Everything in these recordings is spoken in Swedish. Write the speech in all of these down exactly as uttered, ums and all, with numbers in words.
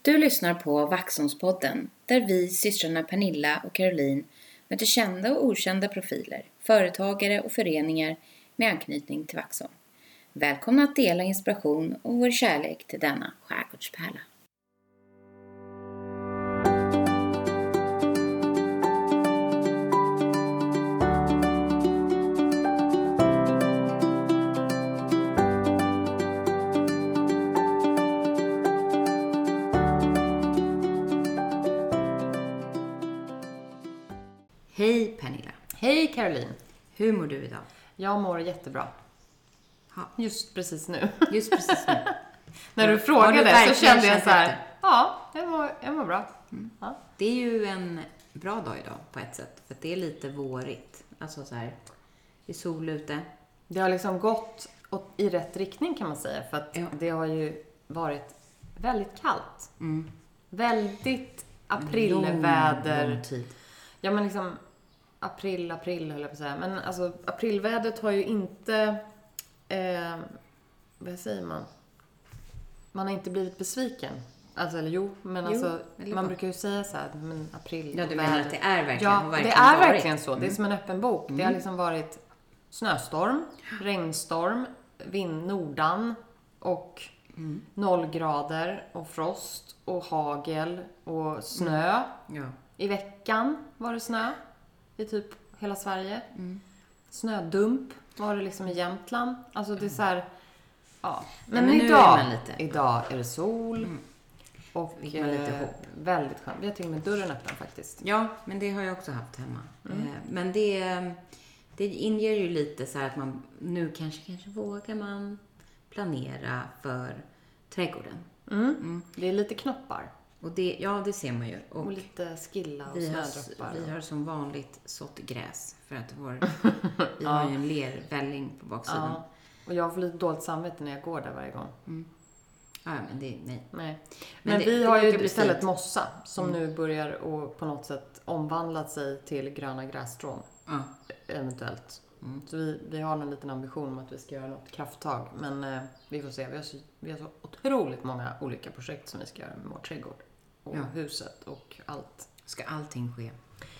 Du lyssnar på Vaxholmspodden, där vi, systrarna Pernilla och Caroline, möter kända och okända profiler, företagare och föreningar med anknytning till Vaxholm. Välkomna att dela inspiration och vår kärlek till denna skärgårdspärla. Hej Pernilla. Hej Caroline. Hur mår du idag? Jag mår jättebra. Ha. Just precis nu. Just precis nu. När du Har frågade du så kände jag känt så här. efter? Ja, jag mår, jag mår bra. Mm. Ja. Det är ju en bra dag idag på ett sätt. För att det är lite vårigt. Alltså så här, det är sol ute. Det har liksom gått åt, i rätt riktning kan man säga. För att Ja. det har ju varit väldigt kallt. Mm. Väldigt aprilväder. Lång, lång tid. Ja men liksom april, april höll jag på att säga. Men alltså aprilvädret har ju inte, eh, vad säger man? Man har inte blivit besviken. Alltså eller jo, men Jo, alltså eller man vad? brukar ju säga så här, men april. Ja, du och menar väder- att det är verkligen, Ja, har verkligen det är varit. verkligen så. Det är Mm. som en öppen bok. Det har liksom varit snöstorm, regnstorm, vind, nordan och Mm. noll grader och frost och hagel och snö. Ja. I veckan var det snö i typ hela Sverige. Mm. Snödump var det liksom i Jämtland. Alltså det är så här, ja. Men, men nu idag, är man lite- idag är det sol. Mm. Och Fick man lite eh, hopp. väldigt skönt. Vi har till och med dörren öppen faktiskt. Ja, men det har jag också haft hemma. Mm. Eh, Men det, det inger ju lite så här att man nu kanske, kanske vågar man planera för trädgården. Mm. Mm. Det är lite knoppar. Och det, ja, det ser man ju. Och, Och lite skilla och vi har, snödroppar. vi har som vanligt sått gräs. För att vår, vi har ju en lervälling på baksidan. Ja. Och jag får lite dåligt samvete när jag går där varje gång. Mm. Ja, men det, nej. Nej. Men Men, det- vi det har brukar ju bli istället fint. mossa som Mm. nu börjar och på något sätt omvandlat sig till gröna grässtrån. Ja. Eventuellt. Mm. Så vi, vi har en liten ambition om att vi ska göra något krafttag. Men eh, vi får se. Vi har, så, vi har så otroligt många olika projekt som vi ska göra med vår trädgård. Och Ja. huset och allt. Ska allting ske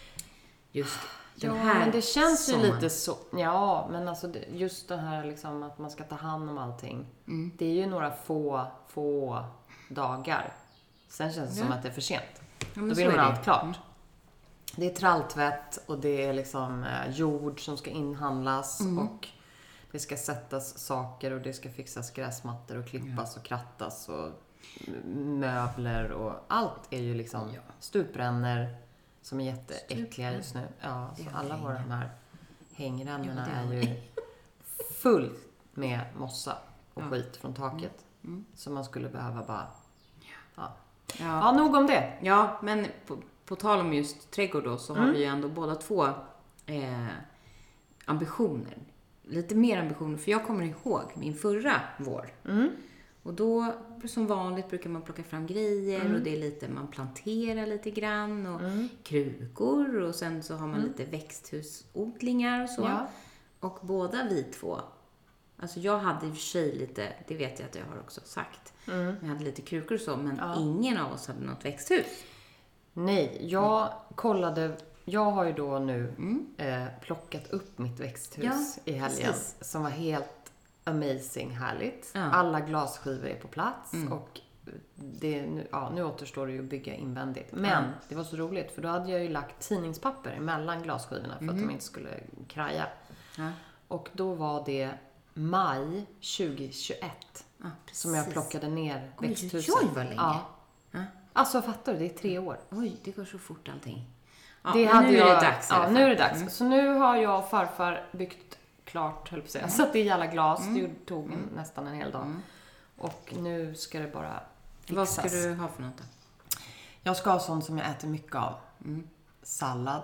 just den Ja, här men det känns ju sommaren? lite så. Ja, men alltså det, just det här liksom att man ska ta hand om allting. Mm. Det är ju några få, få dagar. Sen känns det Ja. som att det är för sent. Ja, men Då så vill är man det. allt klart. Mm. Det är tralltvätt och det är liksom eh, jord som ska inhandlas Mm. och det ska sättas saker och det ska fixas gräsmattor och klippas och krattas och möbler och allt är ju liksom Ja. stuprännor som är jätteäckliga Stuprännor. just nu. Ja, Det så har alla vi våra ingen. de här hängrännorna Ja, det har är vi. ju fullt med mossa och Ja. skit från taket. Mm. Så man skulle behöva bara... Ja, Ja. ja nog om det. Ja, men på, på tal om just trädgård då, så har Mm. vi ju ändå båda två eh, ambitioner. Lite mer ambitioner, för jag kommer ihåg min förra vår. Mm. Och då, som vanligt, brukar man plocka fram grejer Mm. och det är lite, man planterar lite grann och Mm. krukor och sen så har man Mm. lite växthusodlingar och så. Ja. Och båda vi två, alltså jag hade i och för sig lite, det vet jag att jag har också sagt, Mm. jag hade lite krukor och så, men Ja. ingen av oss hade något växthus. Nej, jag kollade... Jag har ju då nu Mm. eh, plockat upp mitt växthus Ja, i helgen. precis. Som var helt amazing härligt. Ja. Alla glasskivor är på plats. Mm. Och det, nu, ja, nu återstår det ju att bygga invändigt. Men Ja. det var så roligt för då hade jag ju lagt tidningspapper mellan glasskivorna för att Mhm. de inte skulle kraja. Ja, Och då var det maj tjugohundratjugoett ja precis. som jag plockade ner Oj, växthuset. oj, vad länge. Ja. Ja. Alltså fattar du, det är tre år. Oj, det går så fort allting. Ja, Det men hade nu jag, är det dags i alla Ja, fall. nu är det dags. Mm. Så nu har jag och farfar byggt klart, höll på att säga. Så att det är alla glas. Det tog en, nästan en hel dag. Mm. Och nu ska det bara fixas. Vad ska du ha för något då? Jag ska ha sånt som jag äter mycket av. Mm. Sallad.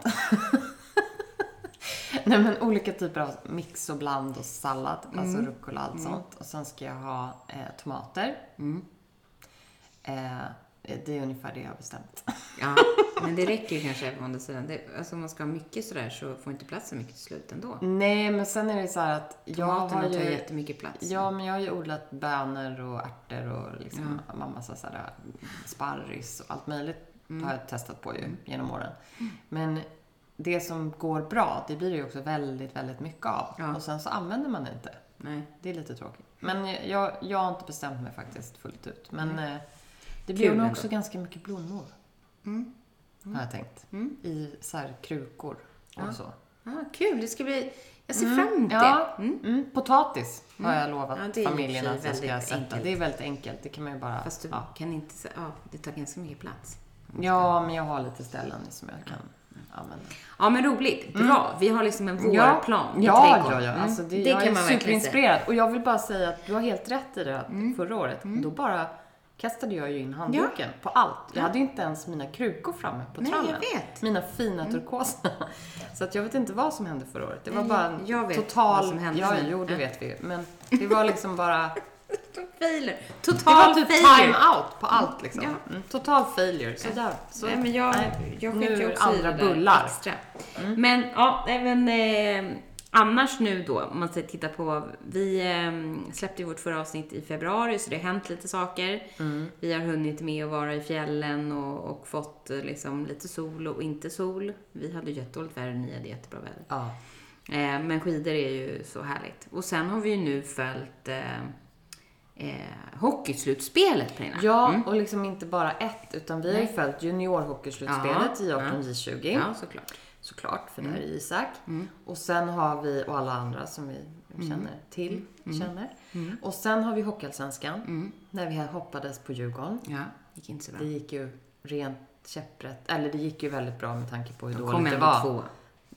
Nej men olika typer av mix och bland och sallad. Alltså rucola och allt sånt. Och sen ska jag ha eh, tomater. Mm. Eh, Det är ungefär det jag har bestämt. Ja, men det räcker ju kanske på andra sidan. Det, alltså om man ska ha mycket sådär så får inte plats så mycket till slut ändå. Nej, men sen är det så här att jag Tomaterna har ju... tar jättemycket plats. Ja, men jag har ju odlat bönor och ärtor och liksom ja. mamma så här sparris och allt möjligt mm. har jag testat på ju mm. genom åren. Mm. Men det som går bra, det blir det ju också väldigt, väldigt mycket av. Ja. Och sen så använder man det inte. Nej. Det är lite tråkigt. Men jag, jag har inte bestämt mig faktiskt fullt ut. Men mm. det blir nog också ganska mycket blommor. Mm. Mm. Har jag tänkt. Mm. I så här krukor och ja. så. Ja, kul. Det ska bli... Jag ser mm. fram emot ja. det. Mm. Mm. Potatis har jag lovat ja, familjen att jag ska sätta. Enkelt. Det är väldigt enkelt. Det kan man ju bara... Fast du ja. kan inte... Ja, det tar ganska mycket plats. Ja, men jag har lite ställen som jag kan använda. Ja, men roligt. Bra. Mm. Vi har liksom en vårplan ja. i trädgården. Ja, ja, ja. Alltså det, det jag kan är man superinspirerad. Och jag vill bara säga att du har helt rätt i det mm. förra året. Mm. Då bara kastade jag ju in handduken ja. på allt. Jag ja. hade ju inte ens mina krukor framme på Nej, trammen. jag vet. Mina fina mm. turkosa. Så att jag vet inte vad som hände förra året. Det var Nej, bara en jag vet total... vad som hände. Ja, jo, det vet vi. Men det var liksom bara... failure. Total det var typ failure. Time out på allt liksom. Ja. Mm. Total failure. Så där. Så, nej, men jag, nej, jag nu ju också andra bullar. Extra. Mm. Men ja, även eh, annars nu då, om man ska titta på, vi eh, släppte ju vårt förra avsnitt i februari, så det har hänt lite saker. Mm. Vi har hunnit med att vara i fjällen och, och fått liksom lite sol och inte sol. Vi hade ju jättedåligt väder, ni hade jättebra väder. Ja. Eh, men skidor är ju så härligt. Och sen har vi ju nu följt eh, Eh, hockeyslutspelet, Pernilla. Ja, mm. och liksom inte bara ett, utan vi Nej. har ju följt juniorhockeyslutspelet ja, i arton J tjugo. Ja, såklart. Såklart, för mm. det här är Isak. Mm. Och sen har vi, och alla andra som vi känner mm. till, mm. känner. Mm. Och sen har vi Hockeyallsvenskan, mm. när vi hoppades på Djurgården. Ja, gick inte så bra. Det gick ju rent käpprätt, eller det gick ju väldigt bra med tanke på hur De dåligt det var. Två.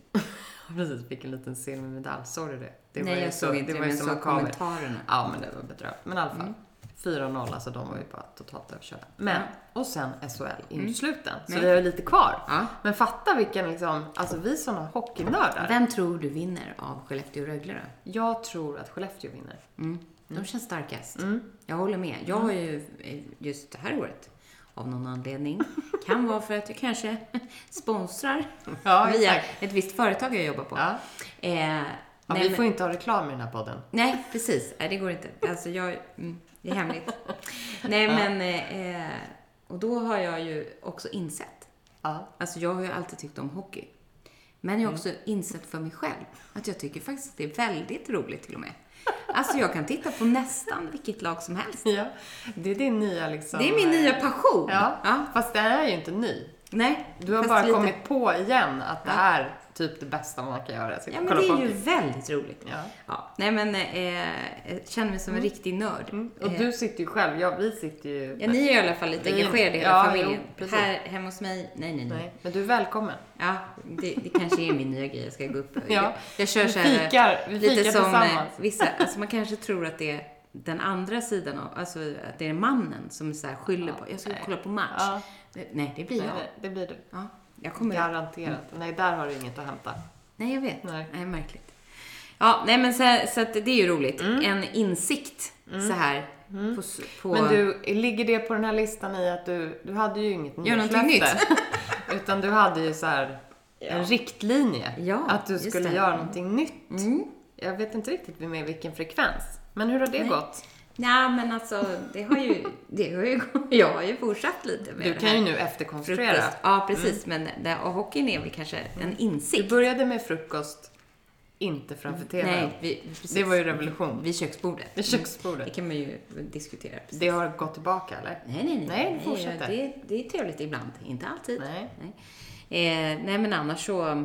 Precis, fick en liten silvermedalj. Såg du det? Det Nej, var jag så, såg inte det. Var men så kommentarerna. Ja, men det var bedrövligt. Men i alla fall. Mm. fyra noll, alltså de var ju bara totalt överkörda. Men, mm. och sen S H L in mm. sluten. Så mm. vi har ju lite kvar. Ja. Men fatta vilken liksom, alltså vi såna hockeynördar. Vem tror du vinner av Skellefteå och Rögle då? Jag tror att Skellefteå vinner. Mm. De mm. känns starkast. Mm. Jag håller med. Jag har ju just det här året, av någon anledning, kan vara för att jag kanske sponsrar ja, via ett visst företag jag jobbar på. Ja. Eh, ja, nej, vi men... får inte ha reklam i den här podden. Nej, precis. Nej, det går inte. Alltså jag... Mm. Det är hemligt. Nej, men... Eh, och då har jag ju också insett. Ja. Alltså jag har ju alltid tyckt om hockey. Men jag har också mm. insett för mig själv att jag tycker faktiskt att det är väldigt roligt till och med. Alltså jag kan titta på nästan vilket lag som helst. Ja, det är din nya liksom... Det är min nya passion. Ja, ja. Fast det är ju inte ny. Nej. Du har bara lite... kommit på igen att det är typ det bästa man kan göra. Ja, men det är ju väldigt roligt. Ja. Ja. Nej, men eh, jag känner mig som en mm. riktig nörd. Mm. Och du sitter ju själv. Ja, vi sitter ju... Ja, ni är i alla fall lite engagerade i hela ja, familjen. Jo, här hemma hos mig, nej, nej, nej, nej. Men du är välkommen. Ja, det, det kanske är min nya grej. Jag ska gå upp. Ja. Jag, jag kör så här, vi fikar, vi lite fikar som tillsammans. Vissa, alltså man kanske tror att det är den andra sidan av, alltså att det är mannen som så här skyller ja, på. Jag ska nej. kolla på match. Ja. Nej, det blir jag. Nej, det blir du. Ja, jag kommer garanterat. Mm. Nej, där har du inget att hämta. Nej, jag vet. Nej, nej märkligt. Ja, nej men så, så att det är ju roligt. Mm. En insikt mm. så här. Mm. På, på... Men du, ligger det på den här listan i att du, du hade ju inget nytt. Utan du hade ju så här ja. en riktlinje. Ja, att du skulle det. göra någonting nytt. Mm. Jag vet inte riktigt med vilken frekvens. Men hur har det nej. gått? Nej, men alltså, det har ju, det har ju, jag har ju fortsatt lite med du det kan här. ju nu efterkonstruera. Frukost. Ja, precis. Mm. Men det, och hockeyn är väl kanske en insikt. Du började med frukost, inte framför T V. Nej, vi, precis. Det var ju revolution. Vid köksbordet. Vid köksbordet. Det kan man ju diskutera. Precis. Det har gått tillbaka, eller? Nej, nej, nej. Nej, det fortsätter. Det, det är trevligt ibland. Inte alltid. Nej. Nej, eh, nej men annars så...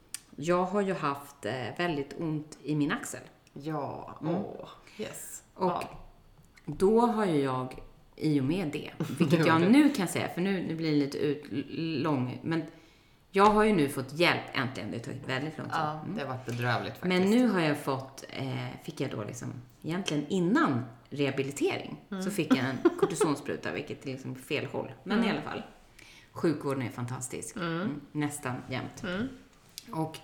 Jag har ju haft eh, väldigt ont i min axel. Ja, åh, mm. oh, yes. Och ja. då har ju jag, i och med det, vilket jag nu kan säga, för nu, nu blir det lite ut, lång, men jag har ju nu fått hjälp äntligen, det har tagit väldigt lång tid. Ja, det har varit bedrövligt faktiskt. Men nu har jag fått, eh, fick jag då liksom, egentligen innan rehabilitering, mm. så fick jag en kortisonspruta, vilket är liksom fel håll. Men mm. i alla fall, sjukvården är fantastisk, mm. Mm, nästan jämt. Mm. Och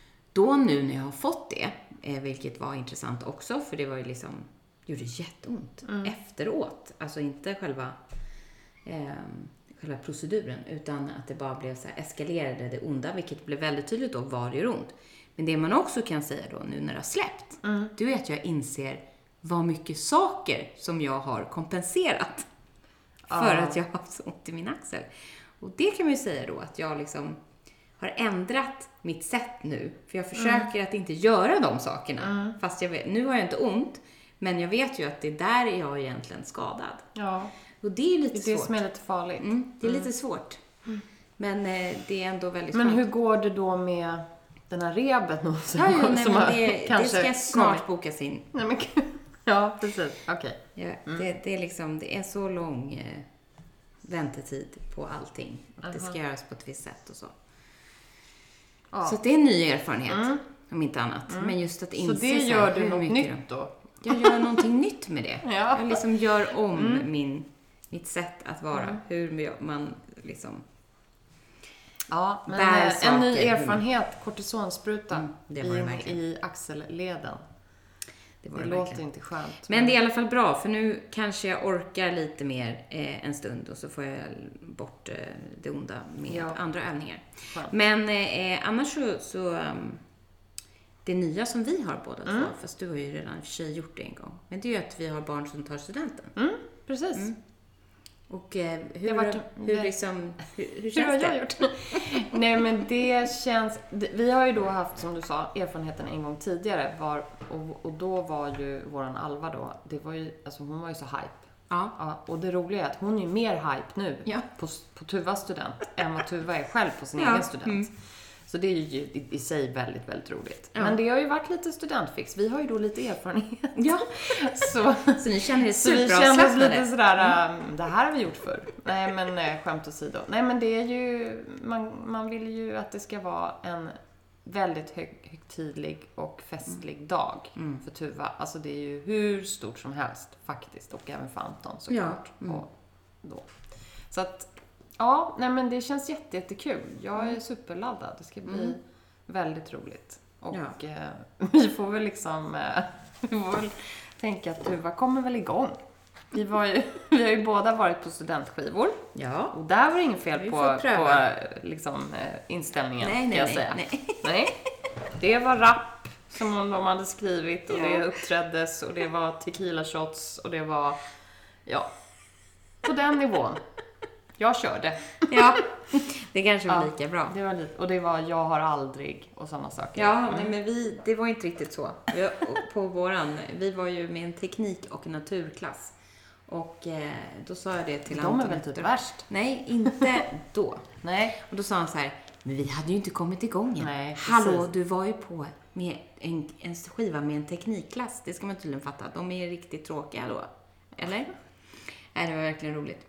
då nu när jag har fått det, eh, vilket var intressant också, för det var ju liksom, gjorde jätteont mm. efteråt. Alltså inte själva eh, själva proceduren, utan att det bara blev så här eskalerade det onda, vilket blev väldigt tydligt då vad det gör ont. Men det man också kan säga då nu när det har släppt, mm. det är att jag inser vad mycket saker som jag har kompenserat för ah. att jag har haft så ont i min axel. Och det kan man ju säga då att jag liksom har ändrat mitt sätt nu. För jag försöker mm. att inte göra de sakerna. Mm. Fast jag vet, nu har jag inte ont. Men jag vet ju att det där är jag egentligen skadad. Ja. Och det är lite det är svårt. Det som är lite farligt. Mm, det är mm. lite svårt. Mm. Men eh, det är ändå väldigt Men skönt. hur går det då med den här rebet nu? Som, ja, jo, nej, som men det, det ska snart bokas in. Nej, men, ja, precis. Okej. Okay. Ja, mm. det, det, är liksom, det är så lång eh, väntetid på allting. Uh-huh. Det ska göras på ett visst sätt och så. Ja. Så det är en ny erfarenhet, mm. om inte annat. Mm. Men just att inse så det gör du något nytt då? Jag gör någonting nytt med det. Ja. Jag liksom gör om mm. min, mitt sätt att vara. Mm. Hur man liksom ja, men bär saker. En ny erfarenhet, kortisonspruta mm, det var det i, i axelleden. Det, var det, det låter inte skönt. Men, men det är i alla fall bra, för nu kanske jag orkar lite mer eh, en stund och så får jag bort eh, det onda med ja. andra övningar. Skönt. Men eh, annars så, så um, det nya som vi har båda mm. två, fast du har ju redan för sig gjort det en gång. Men det är ju att vi har barn som tar studenten. Mm, precis. Mm. Och eh, hur, varit, hur, liksom, hur, hur känns hur har det? Jag gjort? Nej, men det känns... Vi har ju då haft, som du sa, erfarenheten en gång tidigare. Var, och, och då var ju våran Alva då, det var ju, alltså hon var ju så hype. Ja. Ja, och det roliga är att hon är mer hype nu ja. på, på Tuvas student än vad Tuva är själv på sin ja. egen student. Mm. Så det är ju i, i sig väldigt, väldigt roligt. Ja. Men det har ju varit lite studentfix. Vi har ju då lite erfarenhet. Ja. så, så ni känner er så vi känner oss lite sådär, mm. det här har vi gjort förr. Nej, men skämt åsido. Nej, men det är ju, man, man vill ju att det ska vara en väldigt hög, högtidlig och festlig mm. dag mm. för Tuva. Alltså det är ju hur stort som helst faktiskt. Och även för Anton såklart. Ja. Mm. Och då. Så att ja, nej men det känns jätte, jättekul. Jag är mm. superladdad. Det ska bli mm. väldigt roligt. Och ja. eh, vi får väl liksom eh, vi får väl tänka att Tuva kommer väl igång. Vi, var ju, vi har ju båda varit på studentskivor. Ja. Och där var det inget fel på, på liksom, eh, inställningen, nej, nej, kan jag nej, säga. Nej. nej. Det var rap som de hade skrivit och ja. det uppträddes och det var tequila shots och det var, ja, på den nivån. Jag körde. Ja, det kanske var ja, lika bra. Det var lite, och det var jag har aldrig och sådana saker. Ja, mm. nej, men vi, det var inte riktigt så. Vi, på våran, vi var ju med en teknik- och naturklass. Och eh, då sa jag det till De Anton. De är väl typ värst? Nej, inte då. Nej. Och då sa han så här, men vi hade ju inte kommit igång än. Nej, hallå, du var ju på med en, en skiva med en teknikklass. Det ska man tydligen fatta. De är riktigt tråkiga då. Eller? Nej, det var verkligen roligt.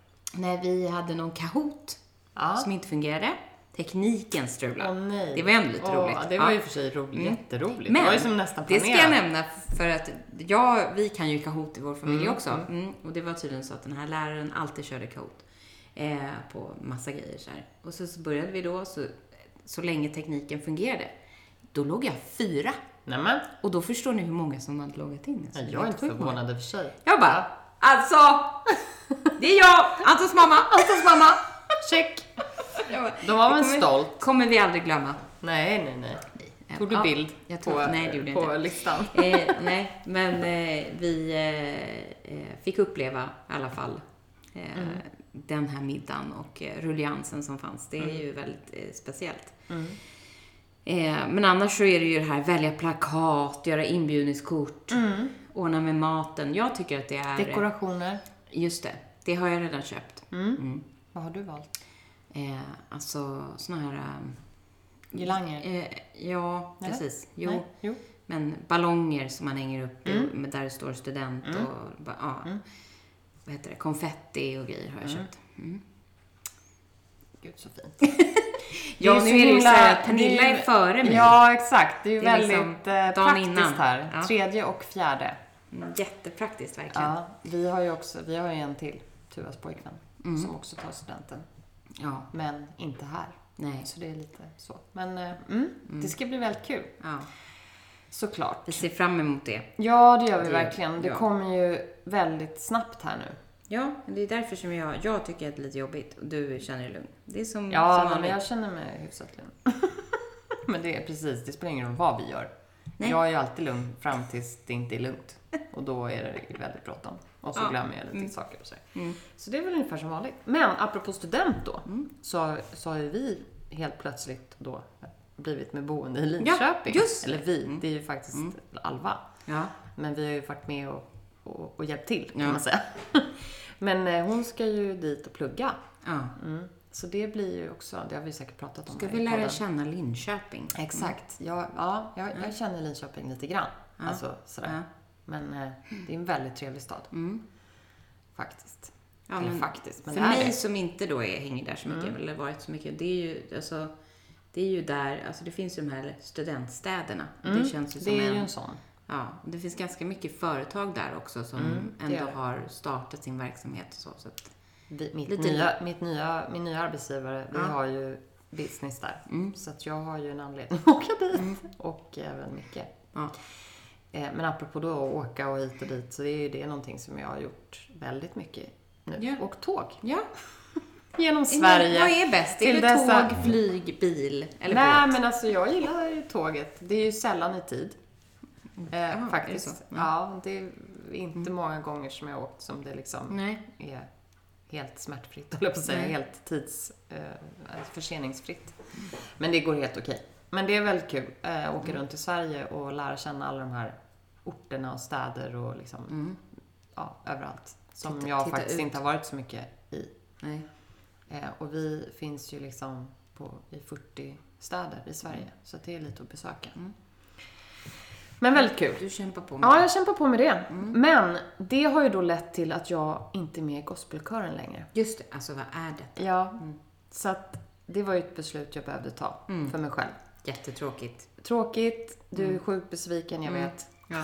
När vi hade någon Kahoot ja. som inte fungerade. Tekniken strulade. Åh, nej. Det var ändå lite Åh, roligt. Det var ju för sig roligt. Mm. Jätteroligt. Men det var ju som nästan planerat. Det ska jag nämna för att jag, vi kan ju Kahoot i vår familj mm. också. Mm. Och det var tydligen så att den här läraren alltid körde Kahoot. Eh, på massa grejer så här. Och så, så började vi då, så, så länge tekniken fungerade. Då låg jag fyra. Nämen. Och då förstår ni hur många som hade loggat in. Så jag är inte förvånad för sig. Jag bara, alltså, det är jag, Antons mamma, Antons mamma. Check. Då var man stolt. Kommer vi aldrig glömma. Nej, nej, nej. Tog du ja, bild jag tog, på, nej, det gjorde på inte. listan? Eh, nej, men eh, vi eh, fick uppleva i alla fall eh, mm. den här middagen och eh, rulliansen som fanns. Det är mm. ju väldigt eh, speciellt. Mm. Eh, men annars så är det ju det här välja plakat, göra inbjudningskort, mm. ordna med maten. Jag tycker att det är... Dekorationer. Just det, det har jag redan köpt. Mm. Mm. Vad har du valt? Eh, alltså såna här... Um, girlanger? Eh, ja, Nej. precis. Jo. Nej. jo. Men ballonger som man hänger upp mm. i, där det står student mm. och ja, mm. vad heter det? Konfetti och grejer har jag mm. köpt. Mm. Gud, så fint. Ja, nu är det ju så att Pernilla är, är före mig. Ja, exakt. Det är ju det är väldigt liksom praktiskt innan. här. Ja. Tredje och fjärde. Mm, jättepraktiskt, verkligen. Ja, vi har ju också, vi har ju en till, Tuvas pojkvän, mm. som också tar studenten. Ja. Men inte här. Nej. Så det är lite så. Men mm, mm. det ska bli väldigt kul. Ja. Såklart. Vi ser fram emot det. Ja, det gör vi det, verkligen. Det ja. kommer ju väldigt snabbt här nu. Ja, det är därför som jag, jag tycker att det är lite jobbigt och du känner dig lugn. Det är som, Ja, som men jag känner mig hyfsat lugn. Men det är precis, det spelar ingen roll vad vi gör. Nej. Jag är ju alltid lugn fram tills det inte är lugnt. Och då är det väldigt bråttom. Och så Ja. glömmer jag lite Mm. saker och så. Mm. Så det är väl ungefär som vanligt. Men apropå student då. Mm. Så, så har ju vi helt plötsligt då blivit med boende i Linköping. Ja, just det. Eller vi, Mm. det är ju faktiskt Mm. Alva. Ja. Men vi har ju varit med och, och, och hjälpt till kan Ja. man säga. Men eh, hon ska ju dit och plugga. Ja. Mm. Så det blir ju också, det har vi säkert pratat om. Ska här vi i lära podden. känna Linköping? Exakt. Ja, ja, jag, jag känner Linköping lite grann. Ja. Alltså sådär. Ja. Men eh, det är en väldigt trevlig stad. Mm. Faktiskt. Ja, Eller men faktiskt, men för det är mig det. som inte då är, hänger där så mycket, Mm. eller varit så mycket, det är ju, alltså, det är ju där, alltså det finns ju de här studentstäderna. Mm. Det känns ju som det är en, ju en sån. ja, det finns ganska mycket företag där också som Mm, det ändå gör det. har startat sin verksamhet och så. så att, Vi, mitt, Lite- nya, mitt nya, min nya arbetsgivare, vi Ja. har ju business där. Mm. Så att jag har ju en anledning att åka dit. Och även mycket. ja. Eh, men apropå då att åka och hit och dit, så är ju det någonting som jag har gjort väldigt mycket nu. Ja. Och tåg. Ja. Genom Sverige. Vad är bäst? Är till det dessa- tåg, flyg, bil eller Nej, båt? men alltså jag gillar ju tåget. Det är ju sällan i tid. Eh, Jaha, är det faktiskt. så? Ja, det är inte många gånger som jag har åkt som det liksom Nej. är helt smärtfritt, eller på att säga, Nej. helt tids eh, förseningsfritt. Men det går helt okej. Men det är väldigt kul eh, att åka runt i Sverige och lära känna alla de här orterna och städer och liksom, Mm. ja, överallt. Som Titta- jag titta faktiskt ut. inte har varit så mycket i. Nej. Eh, och vi finns ju liksom på, i fyrtio städer i Sverige. Så det är lite att besöka. Mm. Men väldigt kul. Du kämpar på med Ja, det. jag kämpar på med det. Mm. Men det har ju då lett till att jag inte är med i gospelkören längre. Just det, alltså vad är det? Ja, Mm. så att det var ju ett beslut jag behövde ta Mm. för mig själv. Jättetråkigt. Tråkigt, du är Mm. sjukt besviken, jag Mm. vet. Ja.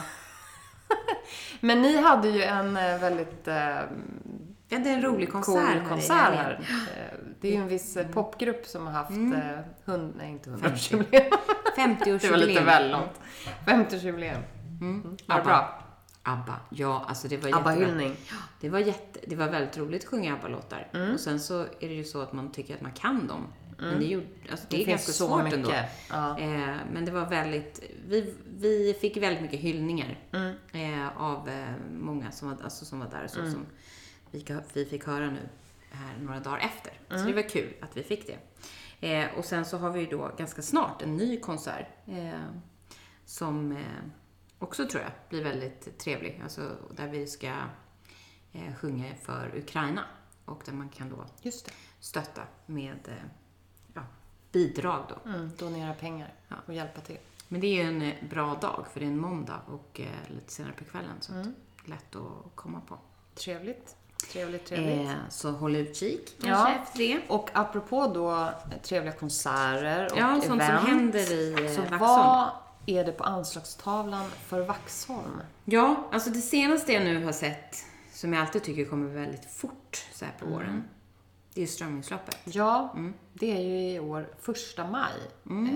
Men ni hade ju en eh, väldigt eh, Vi hade en rolig konsert här cool i konsert helgen. här. Eh, Det är ju en viss eh, popgrupp som har haft Mm. eh, hund, nej inte hundraårsjubileum. femtioårsjubileum. Det var lite väl långt. femtioårsjubileum. Mm. Var det ABBA. bra? ABBA. Ja, alltså det var jättebra. ABBA-hyllning. Det var, jätte, det var väldigt roligt att sjunga ABBA-låtar. Mm. Och sen så är det ju så att man tycker att man kan dem. Men Mm. det, gjorde, alltså det, är finns ganska så svårt mycket. ändå. Ja. Eh, men det var väldigt, vi, vi fick väldigt mycket hyllningar Mm. eh, av eh, många som var, alltså som var där. Så Mm. som vi, vi fick höra nu här några dagar efter. Så Mm. det var kul att vi fick det. Eh, och sen så har vi ju då ganska snart en ny konsert. Eh, som eh, också tror jag blir väldigt trevlig. Alltså där vi ska eh, sjunga för Ukraina. Och där man kan då Just det. stötta med eh, ja, bidrag då. Mm. Donera pengar Ja. och hjälpa till. Men det är ju en eh, bra dag för det är en måndag och eh, lite senare på kvällen. Så Mm. att lätt att komma på. Trevligt. Trevligt, trevligt. Eh, så håll utkik kanske Ja. efter det. Och apropå då trevliga konserter och Ja, sånt event. som händer i eh, Så Vaxholm. vad är det på anslagstavlan för Vaxholm? Ja, alltså det senaste jag nu har sett som jag alltid tycker kommer väldigt fort så här på Mm. våren. Det är strömmingsloppet. Ja, Mm. det är ju i år första maj. Mm. Eh,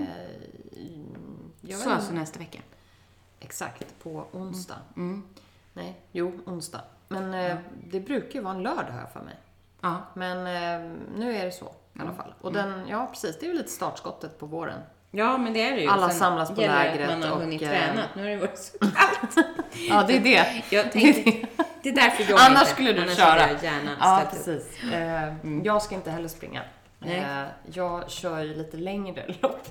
jag Så vet alltså inte. nästa vecka. Exakt, på onsdag. Mm. Nej, jo, onsdag. Men eh, det brukar ju vara en lördag här för mig. Ja. Men eh, nu är det så i alla fall. Och den, ja precis, det är ju lite startskottet på våren. Ja, men det är det ju. Alla Sen samlas på gäller det lägret att man har och, hunnit eh, träna. Nu har det varit så kallt. Ja, det är det. Jag tänkte, det är därför jag Annars inte. skulle du Annars köra. hade jag gärna Ja, ställt upp. precis. Eh, Jag ska inte heller springa. Nej. Eh, jag kör ju lite längre lopp.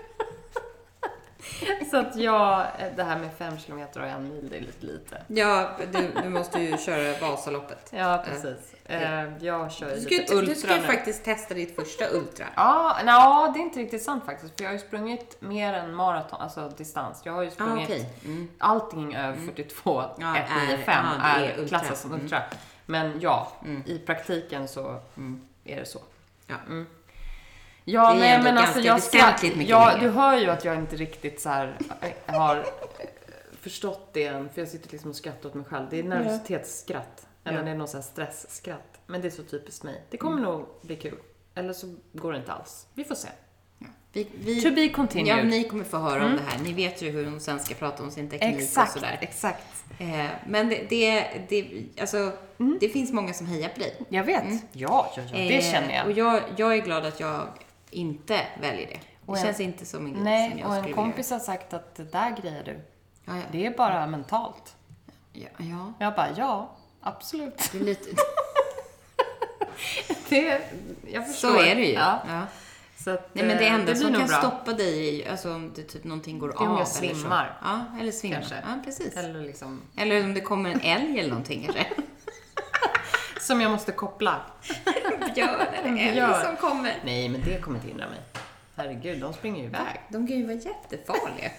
Så att jag, det här med fem kilometer och en mil, det är lite lite. Ja, du, du måste ju köra Vasaloppet. Ja, precis. Eh, jag kör ju Du ska, lite ju- ultra du ska ju nu. faktiskt testa ditt första ultra. Ja, no, det är inte riktigt sant faktiskt. För jag har ju sprungit mer än maraton, alltså distans. Jag har ju Ah, sprungit okej. Mm. allting över fyrtiotvå, Ja, ett nio fem är- ja, det är, är ultra. klassas som Mm. ultra. Men ja, Mm. i praktiken så Mm. är det så. Ja. Mm. Ja, Det är nej ändå men ganska alltså jag väsentligt mycket ja, mer. du hör ju att jag inte riktigt så här eh, har eh, förstått det än, för jag sitter liksom och skrattar åt mig själv. Det är nervositetsskratt, eller Ja. det är någon sån här stressskratt. Men det är så typiskt mig. Det kommer nog bli kul. Eller så går det inte alls. Vi får se. Vi Vi, vi, to be continued. Ja, ni kommer få höra mm. om det här. Ni vet ju hur hon sen ska prata om sin teknik exakt, och sådär. Exakt. Eh, men det, det, det, alltså, mm. det finns många som hejar på dig. Jag vet. Mm. Ja, ja, ja, det eh, känner jag. Och jag, jag är glad att jag inte väljer det. Det en, känns inte som en grej nej, som jag och skulle en kompis har sagt att det där grejer du. Ja, ja. Det är bara mentalt. Ja, ja. Jag bara, ja, absolut. Det är lite... det, jag förstår. Så är det ju. Ja. Ja. Så att, nej, men det enda det som kan bra. stoppa dig i, alltså om det typ någonting går det är av. om jag svimmar. Eller så. Ja, eller svimmar. Kanske. Ja, precis. Eller, liksom... eller om det kommer en älg eller någonting kanske. Som jag måste koppla. Björn eller älg Björn. som kommer. Nej, men det kommer inte hindra mig. Herregud, de springer ju iväg. De kan ju vara jättefarliga.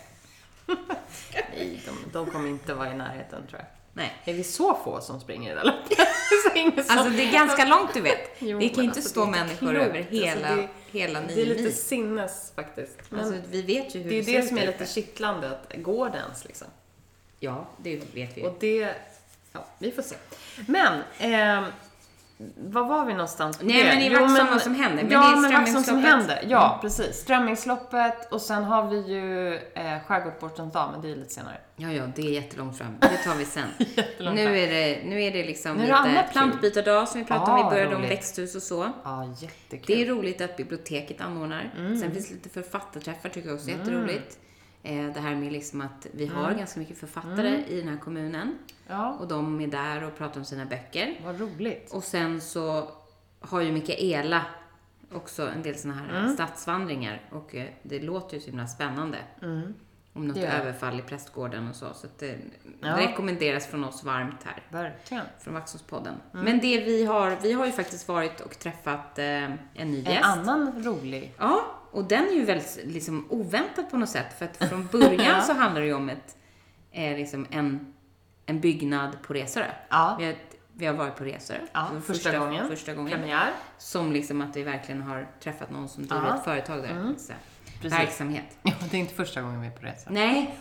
Nej, de, de kommer inte vara i närheten, tror jag. Nej. Är vi så få som springer i det Alltså det är ganska långt, du vet. Jo, det kan ju inte alltså, stå människor klokt. över hela, alltså, det, hela nio Det är lite mil. sinnes faktiskt. Men alltså vi vet ju hur det är det, det det som är ut lite kittlande, att går det ens liksom? Ja, det vet vi ju. Och det, ja, vi får se. Men, eh, vad var vi någonstans? Nej, men i Vaxholm vad som händer. Men ja, det är men Vaxholm som händer. Ja, mm. precis. Strömmingsloppet och sen har vi ju eh, Skärgårdsbortens dag, men det är lite senare. Ja, ja, det är jättelångt fram. Det tar vi sen. nu, är det, nu är det liksom nu är det lite plantbytardag som vi pratade ah, om. Vi började roligt. om växthus och så. Ja, jättekul. Det är roligt att biblioteket anordnar. Mm. Sen finns det lite författarträffar, tycker jag också är mm. jätteroligt. Det här med liksom att vi har mm. ganska mycket författare mm. i den här kommunen. Ja. Och de är där och pratar om sina böcker. Vad roligt. Och sen så har ju Mikaela också en del såna här mm. stadsvandringar. Och det låter ju så himla spännande. Mm. Om något yeah. överfall i prästgården och så. Så att det, ja. det rekommenderas från oss varmt här. Verkligen. Från Vaxholmspodden. Mm. Men det vi har, vi har ju faktiskt varit och träffat eh, en ny gäst. En annan rolig. Ja, och den är ju väldigt liksom oväntat på något sätt. För att från början ja. så handlar det ju om ett, eh, liksom en, en byggnad på Resarö. Ja. Vi har, vi har varit på Resarö. Ja, första, första gången. Första gången. Premiär. Som liksom att vi verkligen har träffat någon som driver ja. ett företag där. Mm. Så, verksamhet. Ja, det är inte första gången vi är på resa. Nej.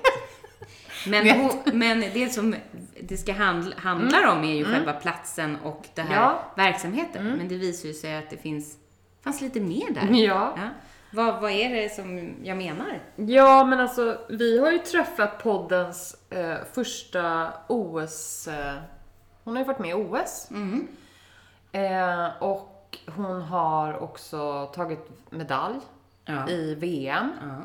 Men, hon, men det som det ska handla, handlar mm. om är ju mm. själva platsen och det här ja. verksamheten. Mm. Men det visar ju sig att det finns fanns lite mer där. Ja. ja. Vad, vad är det som jag menar? Ja, men alltså vi har ju träffat poddens eh, första O S. Eh, hon har ju varit med i O S. Mm. Eh, och hon har också tagit medalj ja. i V M. Ja.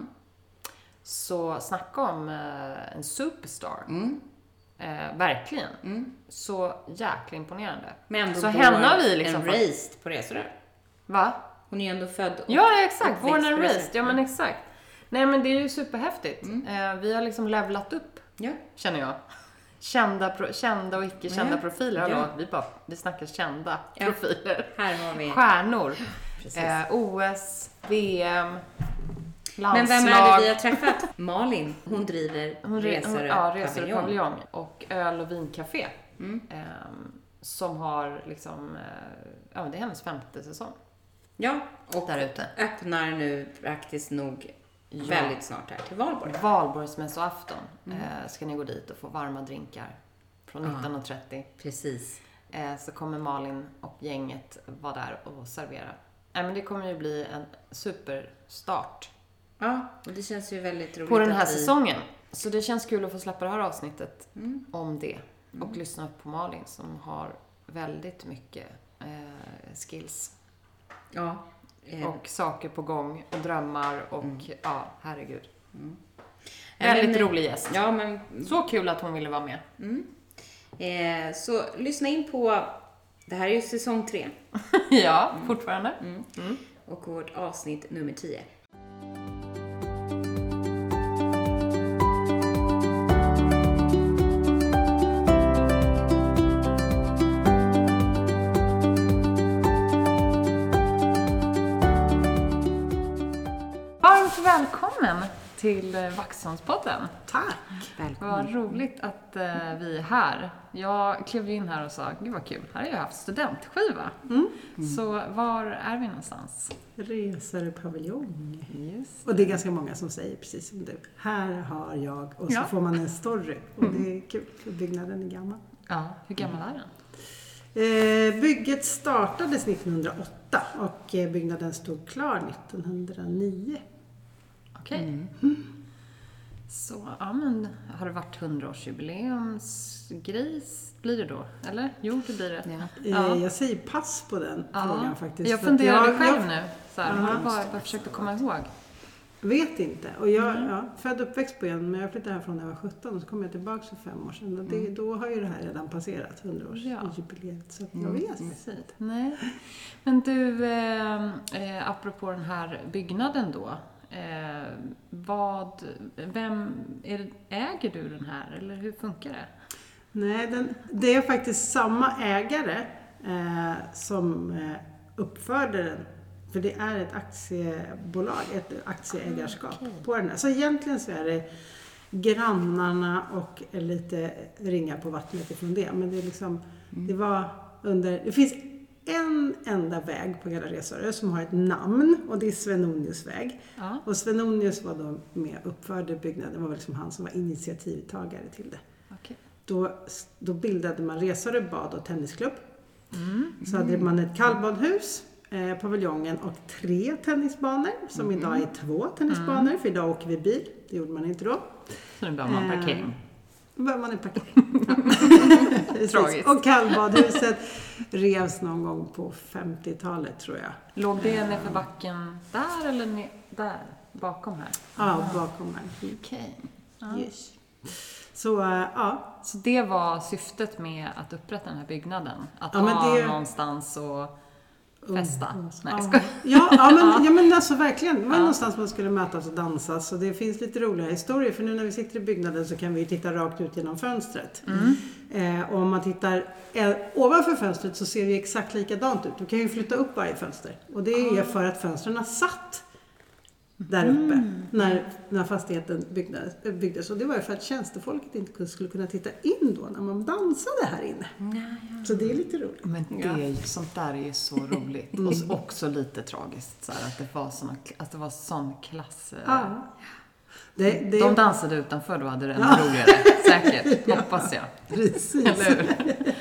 Så snacka om eh, en superstar. Mm. Eh, verkligen. Mm. Så jäkla imponerande. Men så henne har vi liksom en raised på Resarö. Va? Hon är ju ändå född och ja, exakt. Born and raised. Ja, men mm. exakt. Nej, men det är ju superhäftigt. Mm. Eh, vi har liksom levlat upp, ja. känner jag. Kända, pro- kända och icke kända ja. profiler. Hallå, ja. vi, bara, vi snackar kända ja. profiler. Här har vi. Stjärnor. Eh, O S, V M, landslag. Men vem är det vi har träffat? Malin. Hon driver hon, Resarö hon, ja, Resarö paviljong. Och öl- och vincafé. Mm. Eh, som har liksom, eh, ja, det är hennes femte säsong. Ja, och där ute. Öppnar nu praktiskt nog ja. väldigt snart här till Valborg. Valborgsmässoafton mm. eh, ska ni gå dit och få varma drinkar från nitton och trettio. Precis. Eh, så kommer Malin och gänget vara där och servera. Eh, men det kommer ju bli en superstart. Ja, och det känns ju väldigt roligt. På den här vi... säsongen. Så det känns kul att få släppa det här avsnittet mm. om det. Och mm. lyssna på Malin som har väldigt mycket eh, skills. Ja. Eh. Och saker på gång och drömmar och mm. ja, herregud. Mm. Väldigt men, rolig gäst. Ja, men... Så kul att hon ville vara med. Mm. Eh, så lyssna in på, det här är ju säsong tre. ja, mm. fortfarande. Mm. Mm. Och vårt avsnitt nummer tio. Välkommen till Vaxholmspodden. Tack. Välkommen. Vad roligt att uh, vi är här. Jag klev in här och sa, gud vad kul, här har jag haft studentskiva. Mm. Mm. Så var är vi någonstans? Resarö paviljong. Just. Och det är ganska många som säger precis som du. Här har jag, och så ja. får man en story. Och mm. det är kul, för byggnaden är gammal. Ja, hur gammal är den? Eh, bygget startades nittonhundraåtta. åtta och eh, byggnaden stod klar nittonhundraniyo. Okej. Okay. Mm. Så, ja men har det varit hundraårsjubileumsgrej blir det då? Eller? Jo, det blir det. Ja. Ja. Jag säger pass på den ja. frågan faktiskt. Jag funderade jag, själv jag, nu. Så här, har du bara, bara försökt komma ihåg? Vet inte. Och jag mm. ja, född uppväxt på en, men jag flyttade härifrån när jag var sjutton och så kom jag tillbaka för fem år sedan. Och det, mm. då har ju det här redan passerat hundraårsjubileet. Så jag mm. vet inte. Nej. Men du, eh, eh, apropå den här byggnaden då. Eh, vad, vem är, äger du den här eller hur funkar det? Nej, den, det är faktiskt samma ägare eh, som eh, uppförde den. För det är ett aktiebolag, ett aktieägarskap ah, okay. på den här. Så egentligen så är det grannarna och lite ringar på vattnet ifrån det. Men det är liksom, mm. det var under, det finns en enda väg på hela Resare som har ett namn och det är Svenonius väg. Ja. Och Svenonius var då med uppförde byggnaden, det var väl liksom han som var initiativtagare till det. Okay. Då, då bildade man Resare bad och tennisklubb. Mm. Så hade man ett kallbadhus, eh, paviljongen och tre tennisbanor som mm. idag är två tennisbanor mm. för idag åker vi bil, det gjorde man inte då. Så nu behöver man parkering. Eh, behöver man en parkering. Tragiskt. Och kallbadhuset revs någon gång på femtiotalet tror jag. Låg det ner för backen där eller ner, där? Bakom här? Ja, bakom här. Okej. Okay. Ja. Yes. Så, uh, ja. Så det var syftet med att upprätta den här byggnaden? Att ja, ha det... någonstans och festa? Mm, Nej, ja. ska... ja, ja, men, ja, men alltså verkligen. Det var ja. någonstans man skulle mötas och dansa. Så det finns lite roliga historier. För nu när vi sitter i byggnaden så kan vi titta rakt ut genom fönstret. Mm. Eh, och om man tittar eh, ovanför fönstret så ser det exakt likadant ut. Du kan ju flytta upp varje fönster. Och det är ah. för att fönstren satt där uppe mm. när, när fastigheten byggdes, byggdes. Och det var ju för att tjänstefolket inte skulle kunna titta in då när man dansade här inne. Nej, ja. Så det är lite roligt. Men det är ju, sånt där är ju så roligt. Mm. Och också lite tragiskt så här, att det var såna, att det var sån klass. Ja. Det, det... De dansade utanför, då hade det ännu ja. roligare. Säkert, ja. hoppas jag. Precis. Eller hur?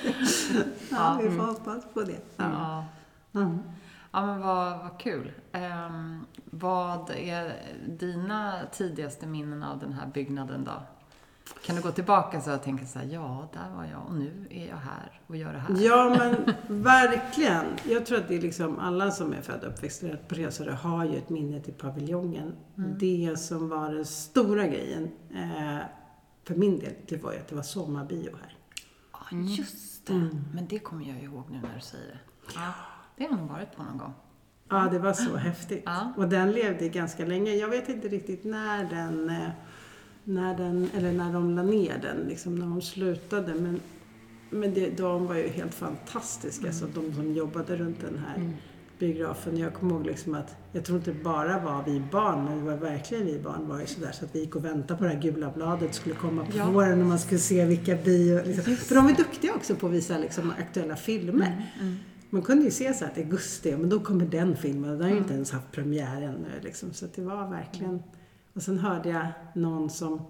Ja, vi får hoppas på det. Ja. Mm. Ja, men vad, vad kul. Um, vad är dina tidigaste minnen av den här byggnaden då? Kan du gå tillbaka så och tänka så här, ja, där var jag och nu är jag här och gör det här. Ja, men verkligen. Jag tror att det är liksom alla som är födda och uppväxta på Resare har ju ett minne till paviljongen. Mm. Det som var den stora grejen eh, för min del, det var ju att det var sommarbio här. Ja, just det. Mm. Men det kommer jag ihåg nu när du säger det. Ja. Det har nog varit på någon gång. Ja, det var så häftigt. Ja. Och den levde ganska länge. Jag vet inte riktigt när den, när den eller när de la ner den, liksom när de slutade. Men, men det, de var ju helt fantastiska, mm. så de som jobbade runt den här mm. biografen. Jag kommer ihåg liksom att, jag tror inte bara var vi barn, men det var verkligen vi barn var ju sådär så att vi gick och väntade på det här gula bladet skulle komma på ja. våren och man skulle se vilka bio. Liksom. För de är duktiga också på att visa liksom, aktuella filmer. Mm. Mm. Man kunde ju se så att augusti, men då kommer den filmen. Den har ju inte ens haft premiär ännu. Liksom. Så det var verkligen... Och sen hörde jag någon som,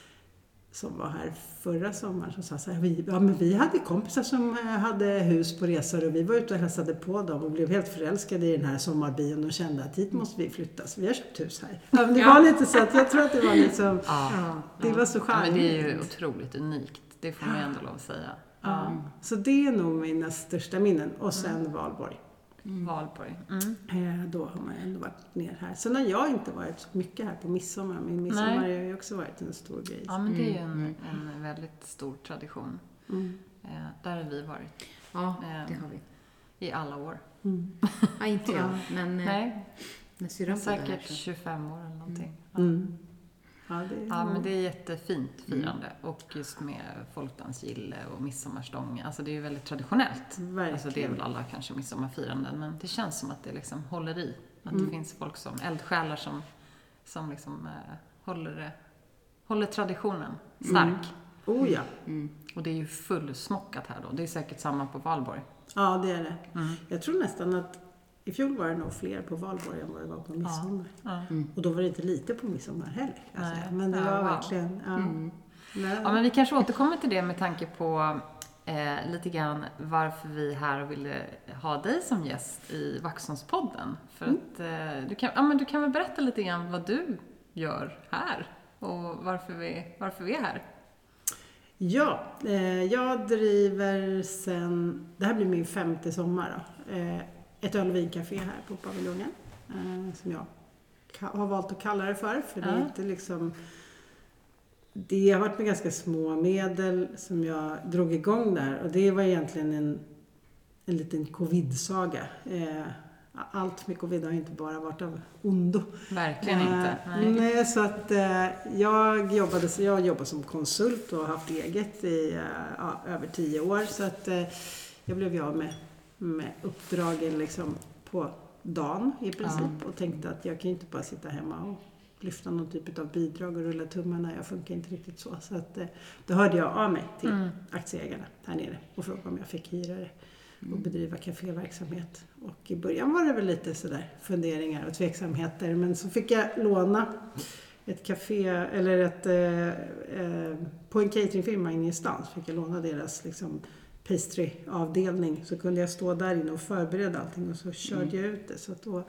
som var här förra sommaren som sa så här, vi, ja, men vi hade kompisar som hade hus på resor och vi var ute och hälsade på dem och blev helt förälskade i den här sommarbion och kände att hit måste vi flytta. Så vi har köpt hus här. Ja, men det var lite så att jag tror att det var liksom... Ja, det var så charmigt. Ja, men det är ju otroligt unikt. Det får man ju ändå lov att säga. Ja. Mm. Så det är nog mina största minnen. Och sen mm. Valborg. Mm. Valborg. Mm. Eh, då har man ändå varit ner här. Sen har jag inte varit så mycket här på midsommar. Men midsommar har ju också varit en stor grej. Ja, men det är ju en, en väldigt stor tradition. Mm. Eh, där har vi varit. Ja, det har vi. I alla år. Mm. Ja, inte jag. Men nej. När syrran säkert tjugofem år eller någonting. Mm. Mm. Ja, det är... ja, men det är jättefint firande. Mm. Och just med folkdansgille och midsommarstång. Alltså det är ju väldigt traditionellt. Verkligen. Alltså det är väl alla kanske midsommarfiranden. Men det känns som att det liksom håller i. Att mm. det finns folk som, eldsjälar som, som liksom äh, håller, håller traditionen stark. Mm. Oh ja. Mm. Och det är ju fullsmockat här då. Det är säkert samma på Valborg. Ja, det är det. Mm. Jag tror nästan att i fjol var det nog fler på Valborg än vad det var på midsommar. Ja. Mm. Och då var det inte lite på midsommar heller. Alltså. Men det ja, var wow. verkligen... Ja. Mm. Ja, men vi kanske återkommer till det med tanke på eh, lite grann varför vi är här och ville ha dig som gäst i Vaxholmspodden. För Mm. att eh, du, kan, ja, men du kan väl berätta lite grann vad du gör här och varför vi, varför vi är här. Ja, eh, jag driver sen, det här blir min femte sommar då, eh, ett öl- och vincafé här på paviljongen. Eh, som jag ka- har valt att kalla det för, för det är Ja. inte liksom, det har varit med ganska små medel som jag drog igång där, och det var egentligen en, en liten covid-saga. Eh, allt med covid har inte bara varit av ondo. Verkligen inte. Nej. Nej, så att eh, jag jobbade så jag jobbade som konsult och har haft eget i eh, ja, över tio år, så att eh, jag blev jag med med uppdragen liksom på dagen i princip, Ja. och tänkte att jag kan ju inte bara sitta hemma och lyfta någon typ av bidrag och rulla tummarna. Jag funkar inte riktigt så. Så att, eh, då hörde jag av mig till Mm. aktieägarna här nere och frågade om jag fick hyra det och bedriva kaféverksamhet. Och i början var det väl lite sådär funderingar och tveksamheter, men så fick jag låna ett café, eller ett eh, eh, på en cateringfirma inne i stan, så fick jag låna deras liksom pastry-avdelning, så kunde jag stå där inne och förbereda allting, och så körde Mm. jag ut det. Så att då,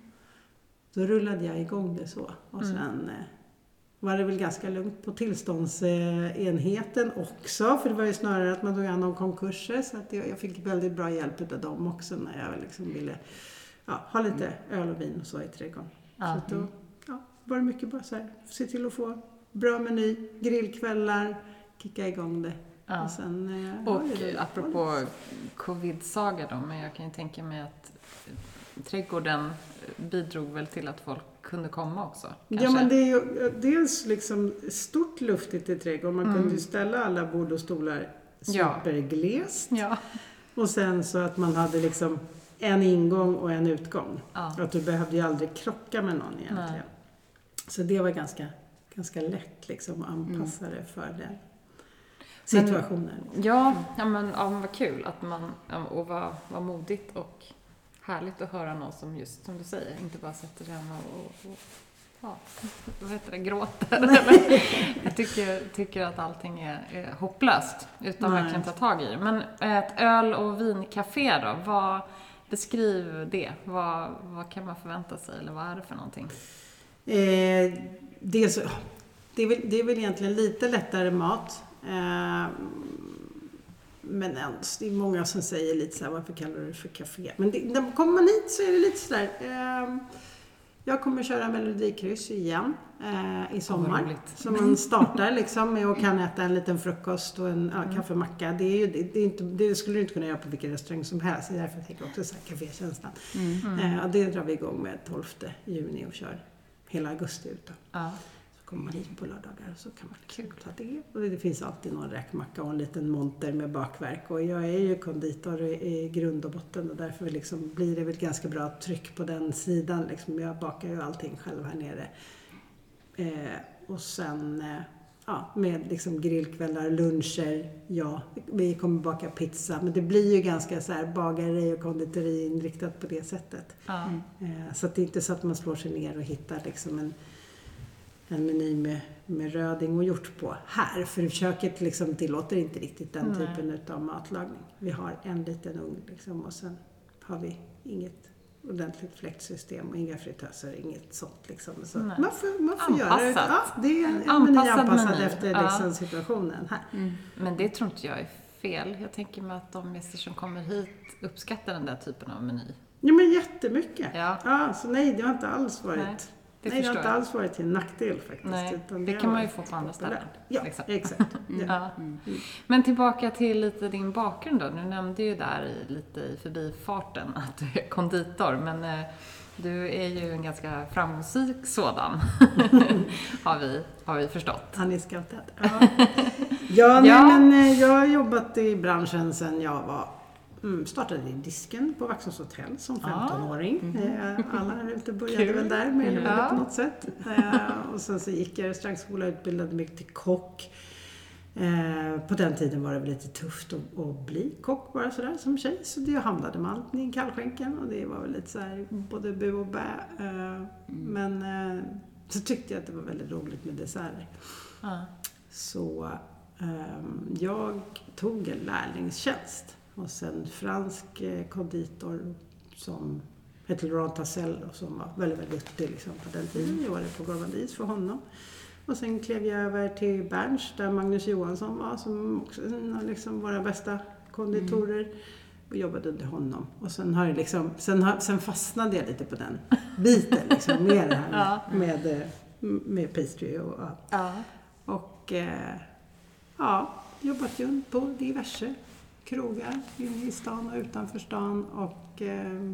då rullade jag igång det så. Och Mm. sen eh, var det väl ganska lugnt på tillståndsenheten också, för det var ju snarare att man tog hand om konkurser, så att jag, jag fick väldigt bra hjälp av dem också när jag liksom ville ja, ha lite öl och vin och så i trädgården. Ja. Så att då ja, var det mycket bara så här, se till att få bra meny, grillkvällar, kicka igång det. Ja. Och, sen, eh, Och ja, det- apropå covid-saga då, men jag kan ju tänka mig att trädgården bidrog väl till att folk kunde komma också. Kanske? Ja, men det är ju dels liksom stort luftigt i trädgården. Man Mm. kunde ju ställa alla bord och stolar Ja. superglest. Ja. Och sen så att man hade liksom en ingång och en utgång. Ja. Att du behövde ju aldrig krocka med någon egentligen. Nej. Så det var ganska, ganska lätt liksom att anpassa Mm. det för den situationen. Ja, ja, men, ja, men vad kul att man, ja, och vad, vad modigt och härligt att höra någon som just som du säger, inte bara sätter sig hemma och, och ja, vad heter det, gråter. Eller, jag tycker, tycker att allting är, är hopplöst utan Nej. verkligen ta tag i det. Men ett öl- och vincafé då, vad, beskriv det. Vad, vad kan man förvänta sig eller vad är det för någonting? Eh, det, är så, det, är väl, det är väl egentligen lite lättare mat. Eh, men ändå, det är många som säger lite så här, varför kallar du det för café? Men det, när kommer man hit så är det lite sådär. Eh, jag kommer köra melodikryss igen eh, i sommar. roligt. Så man startar liksom med att kan äta en liten frukost och en ja, Mm. kaffemacka. Det, är ju, det, det, är inte, det skulle du inte kunna göra på vilken restaurang som helst. Det är därför jag tänker också så här kafékänslan. Mm. Eh, och det drar vi igång med tolfte juni och kör hela augusti ut då. Ja. Så kommer man hit på lördagar och så kan man liksom ta det. Och det finns alltid någon räkmacka och en liten monter med bakverk. Och jag är ju konditor i grund och botten, och därför liksom blir det väl ganska bra tryck på den sidan. Liksom jag bakar ju allting själv här nere. Eh, och sen eh, ja, med liksom grillkvällar, luncher, ja, vi kommer baka pizza. Men det blir ju ganska så här bagare och konditori inriktat på det sättet. Ja. Eh, så att det är inte så att man slår sig ner och hittar liksom en en meny med, med röding och gjort på här. För köket liksom tillåter inte riktigt den Nej. typen av matlagning. Vi har en liten ugn liksom, och sen har vi inget ordentligt fläktsystem och inga fritöser, inget sånt liksom. Så Nej. man får, man får göra det. Anpassat. Ja, det är en, en Anpassad meny anpassad meny. efter Ja. liksom, situationen här. Mm. Men det tror inte jag är fel. Jag tänker mig att de gäster som kommer hit uppskattar den där typen av meny. Ja, men jättemycket. Ja. Ja, så nej, det har inte alls varit... Nej, det Nej, det har förstår inte jag. alls varit till nackdel faktiskt. Nej, utan det har kan man ju varit få på andra ställen. Ja, liksom. exakt. Ja. Ja. Men tillbaka till lite din bakgrund då. Du nämnde ju där i, lite i förbifarten att du är konditor, men eh, du är ju en ganska framgångsrik sådan, har, vi, har vi förstått. Han är scoutad. Ja, ja, nej, Ja. men eh, jag har jobbat i branschen sedan jag var mm, startade i disken på Vaxholms hotell som femtonåring. Eh, Alla här ute började Kul. väl där med eller Ja. på något sätt. Eh, och sen så gick jag restaurangskola, utbildade mig till kock. Eh, på den tiden var det väl lite tufft att, att bli kock bara sådär som tjej. Så det hamnade man i en kallskänken och det var väl lite såhär både bu och bä. Eh, men eh, så tyckte jag att det var väldigt roligt med desserter. Ja. Så Um, jag tog en lärlingstjänst hos en fransk eh, konditor som hette Laurent Tassel och som var väldigt, väldigt duktig liksom, på den tiden. Jag var på Gourmandise för honom. Och sen klev jag över till Berns där Magnus Johansson var, som också är en av liksom våra bästa konditorer. Mm. Och jobbade under honom. Och sen, har jag liksom, sen, har, sen fastnade jag lite på den biten liksom, med det här ja. med, med, med pastry och ja. Och eh, ja, jobbat ju på diverse krogar inne i stan och utanför stan. Och eh,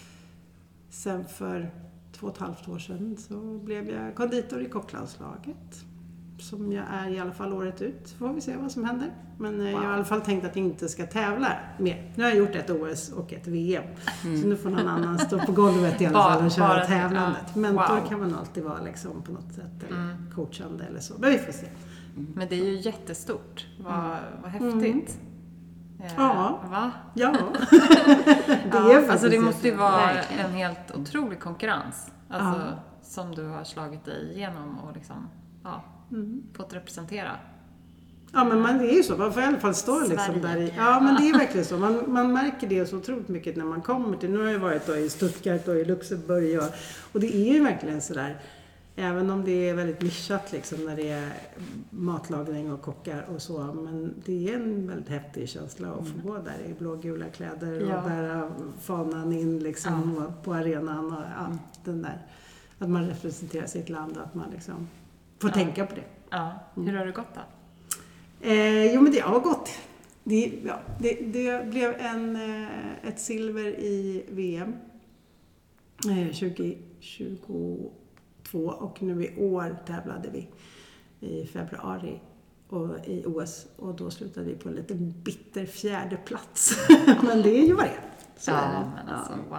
sen för två och ett halvt år sedan så blev jag konditor i kocklandslaget. Som jag är i alla fall året ut. Får vi se vad som händer. Men wow. jag har i alla fall tänkt att jag inte ska tävla mer. Nu har jag gjort ett O S och ett V M. Mm. Så nu får någon annan stå på golvet i alla fall och köra tävlandet. Ja. Men wow. då kan man alltid vara liksom på något sätt eller mm. coachande eller så. Men vi får se. Mm. Men det är ju jättestort. Vad, vad häftigt. Mm. Ja. Va? Ja. det är ja. Alltså det måste ju vara verkligen en helt otrolig konkurrens. Alltså ja. som du har slagit dig igenom och liksom ja, mm. fått representera. Ja, men man, det är ju så. Man får i alla fall stå liksom där i. Ja, men det är verkligen så. Man, man märker det så otroligt mycket när man kommer till. Nu har jag varit då i Stuttgart och i Luxemburg. Och, och det är ju verkligen så där. Även om det är väldigt nischat liksom när det är matlagning och kockar och så. Men det är en väldigt häftig känsla att få gå där i blågula kläder och ja. bära fanan in liksom ja. på arenan. Och ja, mm. den där. Att man representerar sitt land och att man liksom får ja. tänka på det. Ja. Hur har det gått då? Eh, jo men det har gått. Det, ja, det, det blev en, ett silver i V M eh, tjugo tjugotvå och nu i år tävlade vi i februari och i O S och då slutade vi på en liten bitter fjärde plats. Men det är ju vad det är. Så ja, är det. Men alltså, wow.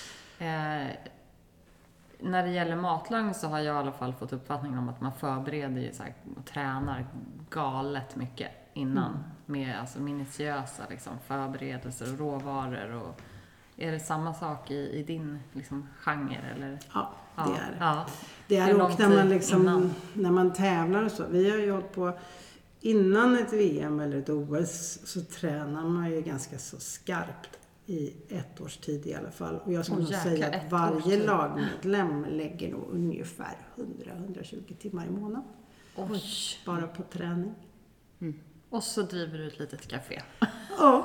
Eh, när det gäller matlagning så har jag i alla fall fått uppfattningen om att man förbereder så här, och tränar galet mycket innan. Mm. Med alltså, minutiösa liksom, förberedelser och råvaror. Och, är det samma sak i, i din liksom, genre? Eller? Ja, det ja. är det. Ja. Det är, är också när man, liksom, när man tävlar och så. Vi har ju hållit på innan ett V M eller ett O S så tränar man ju ganska så skarpt. I ett års tid i alla fall. Och jag skulle nog säga att varje lagmedlem lägger nog ungefär hundra till hundratjugo timmar i månaden. Oj. Bara på träning. Mm. Och så driver du ett litet café. Ja.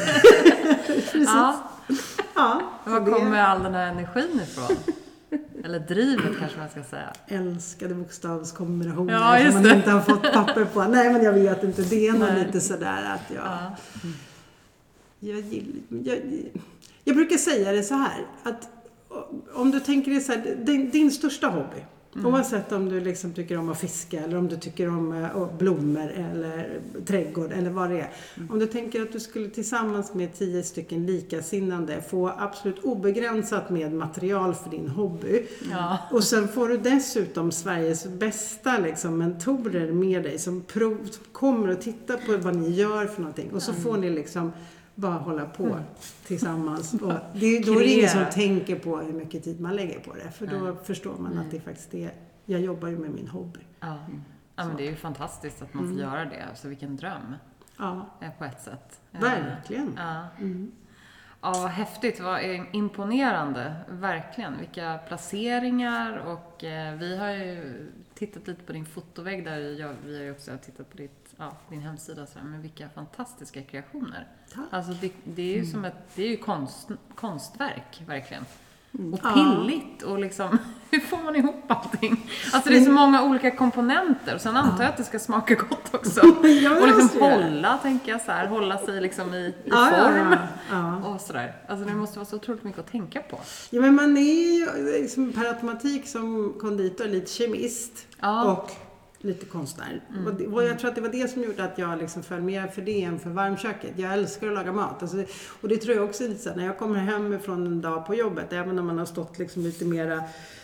Precis. Ja. Ja, var kommer det... all den här energin ifrån? Eller drivet kanske man ska säga. Älskade bokstavskombinationer ja, just som det. man inte har fått papper på. Nej, men jag vet inte. Det är nog lite sådär att jag... Ja. Mm. Jag, jag, jag brukar säga det så här att om du tänker dig så här, din, din största hobby mm. oavsett om du liksom tycker om att fiska eller om du tycker om uh, blommor eller trädgård eller vad det är. Mm. Om du tänker att du skulle tillsammans med tio stycken likasinnande få absolut obegränsat med material för din hobby. Ja. Och sen får du dessutom Sveriges bästa liksom, mentorer med dig som, prov, som kommer och tittar på vad ni gör för någonting. Och så mm. får ni liksom bara hålla på mm. tillsammans. Och det, då är det ingen som tänker på hur mycket tid man lägger på det. För då mm. förstår man att det faktiskt är, jag jobbar ju med min hobby. Ja, mm. ja men det är ju fantastiskt att man får mm. göra det. Så vilken dröm. Ja. På ett sätt. Verkligen. Ja. Mm. Ja, vad häftigt. Vad imponerande. Verkligen. Vilka placeringar. Och eh, vi har ju tittat lite på din fotovägg där. Jag, vi har ju också tittat på ditt, ja, din hemsida. Så här, men vilka fantastiska kreationer. Tack. Alltså det, det är ju mm. som ett det är ju konst, konstverk, verkligen. Mm. Och pilligt. Och liksom, hur får man ihop allting? Alltså det är så många olika komponenter. Och sen antar jag att det ska smaka gott också. Och liksom hålla, tänker jag så här. Hålla sig liksom i, i ja, form. Ja, ja. Och sådär. Alltså det måste vara så otroligt mycket att tänka på. Ja, men man är ju liksom per automatik som konditor lite kemist. Ja. Och lite konstnär. Mm. Och, det, och jag tror att det var det som gjorde att jag liksom föll mer för det än för varmköket. Jag älskar att laga mat. Alltså, och det tror jag också lite så när jag kommer hem från en dag på jobbet. Även om man har stått liksom lite mera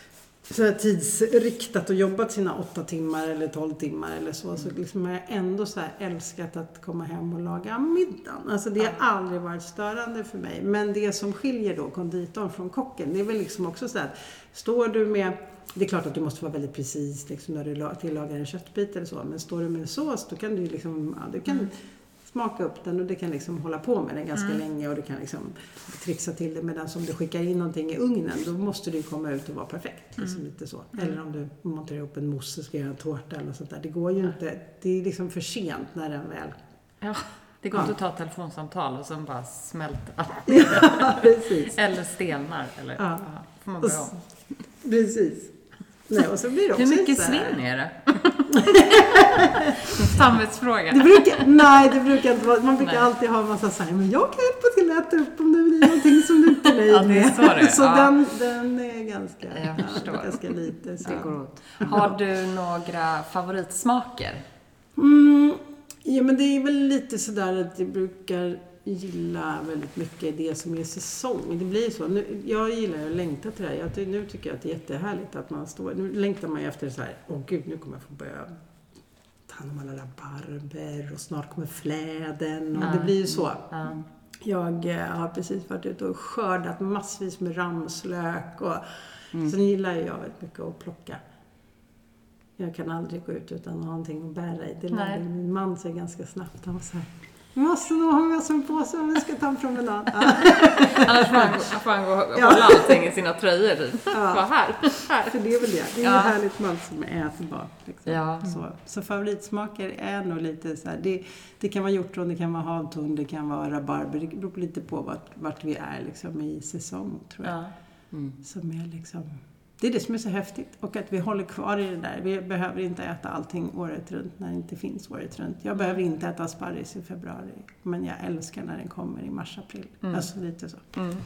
så här tidsriktat och jobbat sina åtta timmar eller tolv timmar eller så. Så liksom har jag ändå så här älskat att komma hem och laga middagen. Alltså det har aldrig varit störande för mig. Men det som skiljer då konditorn från kocken, det är väl liksom också så här att står du med, det är klart att du måste vara väldigt precis liksom när du tillagar en köttbit eller så. Men står du med en sås, då kan du liksom, ja, du kan mm. smaka upp den och du kan liksom hålla på med den ganska mm. länge och du kan liksom trixa till det. Medan om du skickar in någonting i ugnen, då måste du komma ut och vara perfekt. Liksom mm. lite så. Mm. Eller om du monterar upp en mousse och ska göra en tårta eller sånt där. Det går ju mm. inte, det är liksom för sent när den väl... Ja, det går ja. inte att ta ett telefonsamtal och sen bara smälta. Ja, precis. Eller stelnar. Eller, ja. Ja, får man börja om. Precis. Nej, och så blir det också hur mycket så här... svinn är det? Samvetsfråga. Det brukar, nej, det brukar inte vara. Man brukar nej. alltid ha en massa så här, men jag kan hjälpa till att äta upp om det blir någonting som du inte är nöjd ja, med. Så, det. så ja. den, den är ganska, jag förstår. Ja, ganska lite. Så. Det går åt. Har du några favoritsmaker? Mm, ja, men det är väl lite sådär att jag brukar gilla väldigt mycket det som är säsong. Det blir så. Nu, jag gillar att längta till det här. Jag, nu tycker jag att det är jättehärligt att man står... Nu längtar man ju efter så här, åh gud, nu kommer jag få börja ta hand om alla rabarber och snart kommer fläden och mm. det blir ju så. Mm. Jag eh, har precis varit ute och skördat massvis med ramslök och mm. sen gillar jag väldigt mycket att plocka. Jag kan aldrig gå ut utan någonting att bära i. Det lärde min man sig ganska snabbt. Han var så här, vi måste nog ha med oss en påse om vi ska ta en promenad. Annars får han, får han gå och hålla ja. allting i sina tröjor. Typ. Ja. Bara här, här. För det är väl det. Det är ja. ju härligt mat som är ätbart. Liksom. Ja. Så, så favoritsmaker är nog lite så här. Det, det kan vara hjortron, det kan vara havtorn, det kan vara rabarber. Det beror lite på vart, vart vi är liksom, i säsong, tror jag. Ja. Mm. Som är liksom... Det är det som är så häftigt. Och att vi håller kvar i det där. Vi behöver inte äta allting året runt när det inte finns året runt. Jag behöver inte äta sparris i februari. Men jag älskar när den kommer i mars-april. Mm. Alltså lite så. Mm.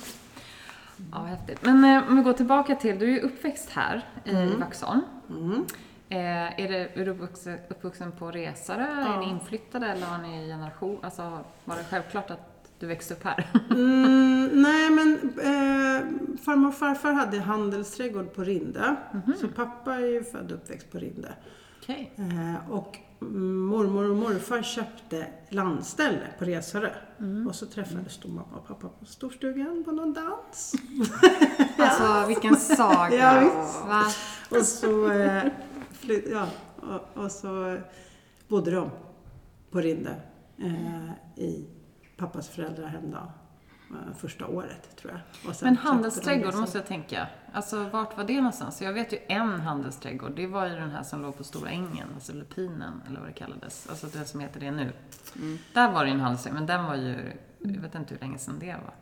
Ja, häftigt. Men eh, om vi går tillbaka till, du är ju uppväxt här i mm. Vaxholm. Mm. Eh, är, det, är du uppvuxen, uppvuxen på resare? Ja. Är ni inflyttade eller har ni generation? Alltså, var det självklart att du växte upp här? mm, nej, men eh, farmor och farfar hade handelsträdgård på Rinde. Mm-hmm. Så pappa är ju född och uppväxt på Rinde. Okay. Eh, och mormor och morfar köpte landställe på Resare. Mm. Och så träffades de mamma och pappa på storstugan på någon dans. Alltså, ja. Vilken saga. Ja, va? Och så, eh, flyt, ja, och, och så bodde de på Rinde eh, i pappas föräldrahem då, första året, tror jag. Och sen men handelsträdgård måste jag tänka. Alltså, vart var det någonstans? Jag vet ju en handelsträdgård. Det var ju den här som låg på Stora Ängen, alltså Lupinen, eller vad det kallades. Alltså det som heter det nu. Mm. Där var det en handelsträdgård, men den var ju, jag vet inte hur länge sedan det var.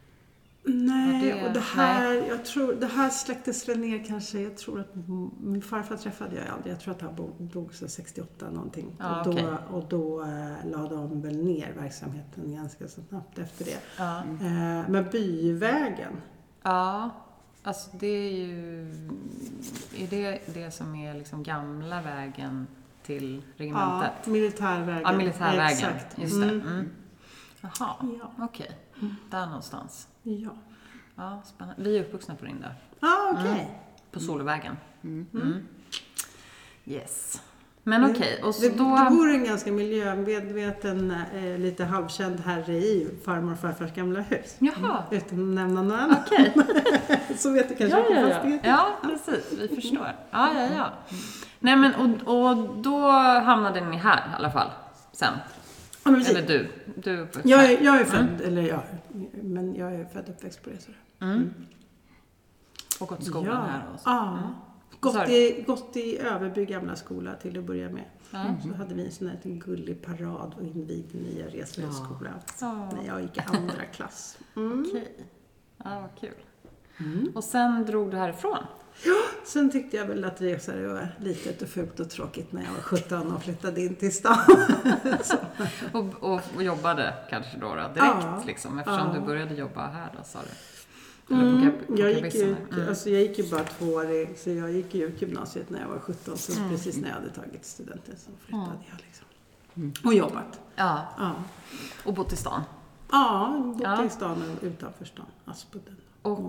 Nej, det, och det här, nej. jag tror, det här släcktes väl ner kanske, jag tror att min farfar träffade jag aldrig, jag tror att han dog så sextioåtta någonting. Ja, och, då, okay. och då eh, lade de väl ner verksamheten ganska så snabbt efter det. Ja. Eh, men Byvägen. Ja, alltså det är ju, är det det som är liksom gamla vägen till regementet? Ja, militärvägen. Ja, militärvägen, exakt. Just det. Mm. Mm. Jaha, ja. okej. Okay. Där någonstans. Ja. Ja, spännande. Vi är uppvuxna på Rinde. Ja, okej. Okay. Mm. På Solvägen. Mm. Mm. Yes. Men okej, okay. Och så det, då... det vore en ganska miljömedveten, eh, lite halvkänd herre i farmor och farfars gamla hus. Jaha. Mm. Utan att nämna någon annan. Okej. Okay. Så vet du kanske ja, ja, ja. ja, precis. Vi förstår. Ja, ja, ja. Nej, men och, och då hamnade ni här i alla fall, sen. Ja, eller du. Du är uppväxt jag, är, jag är född, mm. eller jag, men jag är född uppväxt på det. Så. Mm. Mm. Och gått i skolan ja. här också. Ja. Mm. Gått, i, gått i Överby gamla skola till att börja med. Mm. Så hade vi en sån här gullig parad och invigde nya Resaröskolan. Ja. När jag gick i andra klass. Mm. Okej. Ja, vad kul. Mm. Och sen drog du härifrån? Ja, sen tyckte jag väl att Resare var litet och fult och tråkigt när jag var sjutton och flyttade in till stan. och, och, och jobbade kanske då, då direkt ja, liksom, eftersom ja. du började jobba här då, sa du? Mm, på, på jag, gick ut, mm. alltså jag gick ju bara två år, så jag gick ju ut gymnasiet när jag var sjutton, så mm. precis när jag hade tagit studenten så flyttade mm. jag liksom. Mm. Och jobbat. Ja. ja. Och bott i stan? Ja, bott ja. i stan och utanför stan, Aspudden. Och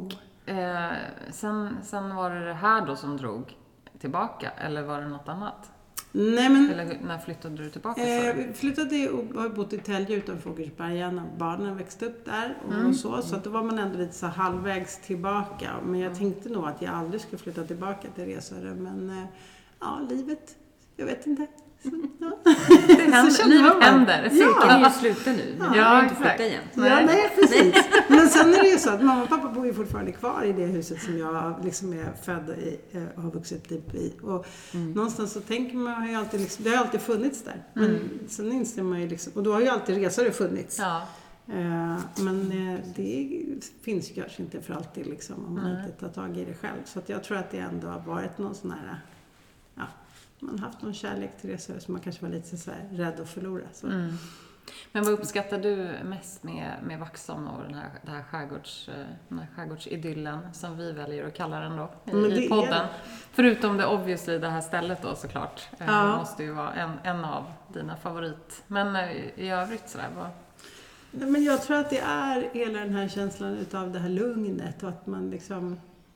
Eh, sen, sen var det det här då som drog tillbaka, eller var det något annat? Nej, men... Eller när flyttade du tillbaka? Eh, vi flyttade och har bott i Tälje utanför Åkersberga när barnen växte upp där och, mm. och så. Så att då var man ändå lite så halvvägs tillbaka. Men jag tänkte nog att jag aldrig skulle flytta tillbaka till Resare. Men eh, ja, livet, jag vet inte. Så, ja. Det händer, livet händer. Cirkeln Ja. är ju sluten nu. Men Ja, jag har inte exakt. flyttat igen. Ja, nej, precis. Men sen är det ju så att mamma och pappa bor ju fortfarande kvar i det huset som jag liksom är född i och har vuxit upp i. Och mm. någonstans så tänker man, har ju alltid liksom, det har alltid funnits där. Men mm. sen inser man ju liksom, och då har ju alltid Resare funnits. Ja. Uh, men uh, det finns ju kanske inte för alltid liksom, om man Mm. inte tar tag i det själv. Så att jag tror att det ändå har varit någon sån här, ja, man har haft någon kärlek till Resare som man kanske var lite så här rädd att förlora. Så. Mm. Men vad uppskattar du mest med, med Vaxholm och den här, det här skärgårds, den här skärgårdsidyllen som vi väljer att kalla den då i, i podden? Förutom det obviously det här stället då såklart. Ja. Det måste ju vara en, en av dina favorit. Men i övrigt sådär, vad... Men jag tror att det är hela den här känslan utav det här lugnet och att man liksom...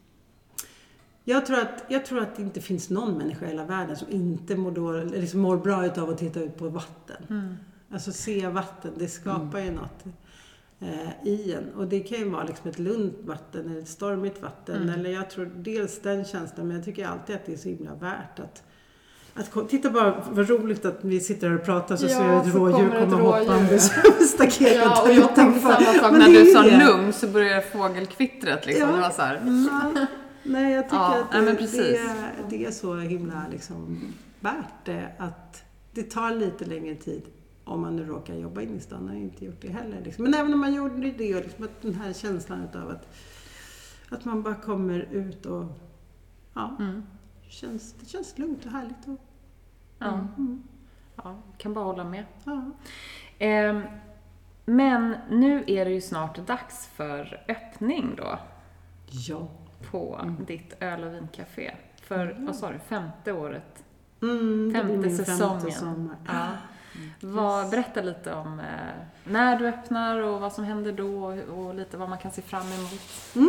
Jag tror att, jag tror att det inte finns någon människa i hela världen som inte mår, då, liksom mår bra utav att titta ut på vatten. Mm. Alltså se vatten, det skapar mm. ju något eh, i en. Och det kan ju vara liksom ett lugnt vatten eller ett stormigt vatten. Mm. Eller jag tror dels den känslan, men jag tycker alltid att det är så himla värt att... Att, titta bara, vad roligt att vi sitter här och pratar så ja, ser jag ett rådjur komma hoppande staketet. Ja, och jag tänkte samma sak när du sa lugn så började fågelkvittret liksom. Ja. Det var så här. Ja. Nej, jag tycker ja, att det, nej, det, det är så himla liksom, värt det att det tar lite längre tid om man nu råkar jobba in i stan. Jag har inte gjort det heller. Liksom. Men även om man gjorde det, och liksom, att den här känslan av att, att man bara kommer ut och ja, mm. det, känns, det känns lugnt och härligt. Och, ja. Mm. ja, kan bara hålla med. Ja. Eh, men nu är det ju snart dags för öppning då. Ja. På mm. ditt öl- och vincafé. För, mm. vad sa du, femte året? Mm, femte säsongen. Femte ja. mm. Vad, berätta lite om eh, när du öppnar och vad som händer då och, och lite vad man kan se fram emot. Mm.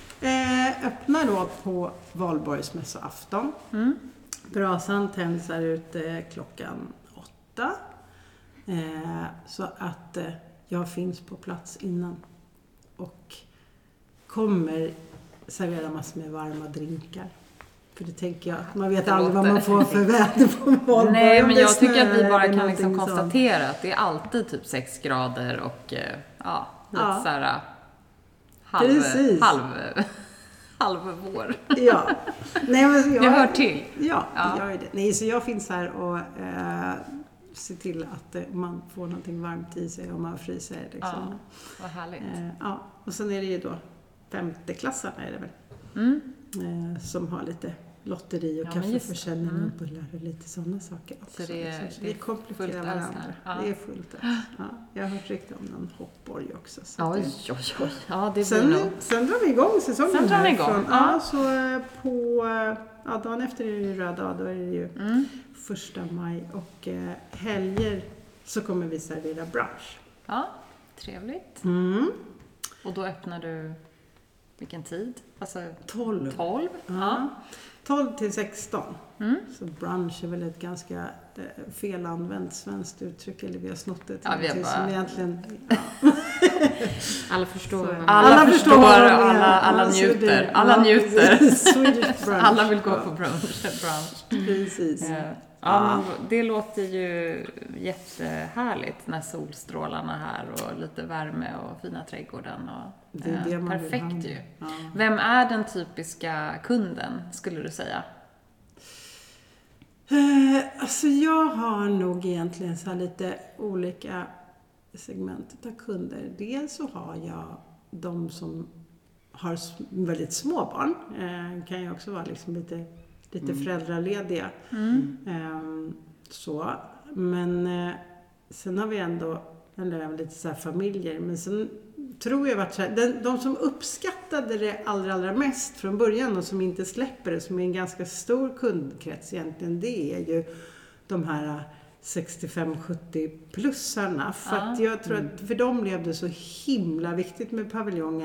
Eh, öppnar då på Valborgsmässoafton. Mm. Brasan tänds här ute klockan åtta. Eh, så att eh, jag finns på plats innan. Och kommer servera massor med varma drinkar. För det tänker jag, man vet aldrig vad man får för väder på Valborg. Nej, men jag tycker att vi bara kan liksom konstatera att det är alltid typ sex grader och ja, lite ja. så här halv, halv, halv vår. Ja. Nej, men jag, jag hör till. Ja, ja. Jag gör det. Nej, så jag finns här och eh, ser till att eh, man får någonting varmt i sig om man fryser. Liksom. Ja, vad härligt. Eh, ja, och sen är det ju då femteklassarna är det väl. Mm. Eh, som har lite lotteri och ja, kaffeförsäljning mm. och och lite sådana saker också. Så det är, liksom. Så det är kompletterar varandra. Ja. Det är fullt ös. Ja, jag har hört rykte om någon hoppborg också. Så oj, det... oj, oj. Ja, det sen, nog... sen drar vi igång säsongen. Sen drar vi igång. Från, ja. ja, så på ja, dagen efter är det ju röd dag. Då är det ju mm. första maj. Och eh, helger så kommer vi servera brunch. Ja, trevligt. Mm. Och då öppnar du vilken tid? Alltså tolv. tolv? Ja. Ja. tolv till sexton. Mm. Så brunch är väl ett ganska eh, felanvänt svenskt uttryck. Eller vi har snott det till ja, vi har bara... som egentligen... Ja. alla förstår. Alla, alla förstår och alla, alla njuter. Alla njuter. Swedish brunch. Alla vill gå på brunch. brunch. Precis. Ja, ja, men det låter ju jättehärligt när solstrålarna här och lite värme och fina trädgården. Och, det är det man perfekt ju. Ja. Vem är den typiska kunden, skulle du säga? Eh, alltså jag har nog egentligen så här lite olika segment av kunder. Dels så har jag de som har väldigt små barn. Eh, kan ju också vara liksom lite, lite mm. föräldralediga. Mm. Eh, så. Men eh, sen har vi ändå eller lite så här familjer. Men sen tror jag att så här, de, de som uppskattade det allra, allra mest från början och som inte släpper det, som är en ganska stor kundkrets egentligen, det är ju de här sextiofem sjuttio plussarna. För ja. att jag tror att för dem blev det så himla viktigt med paviljongen.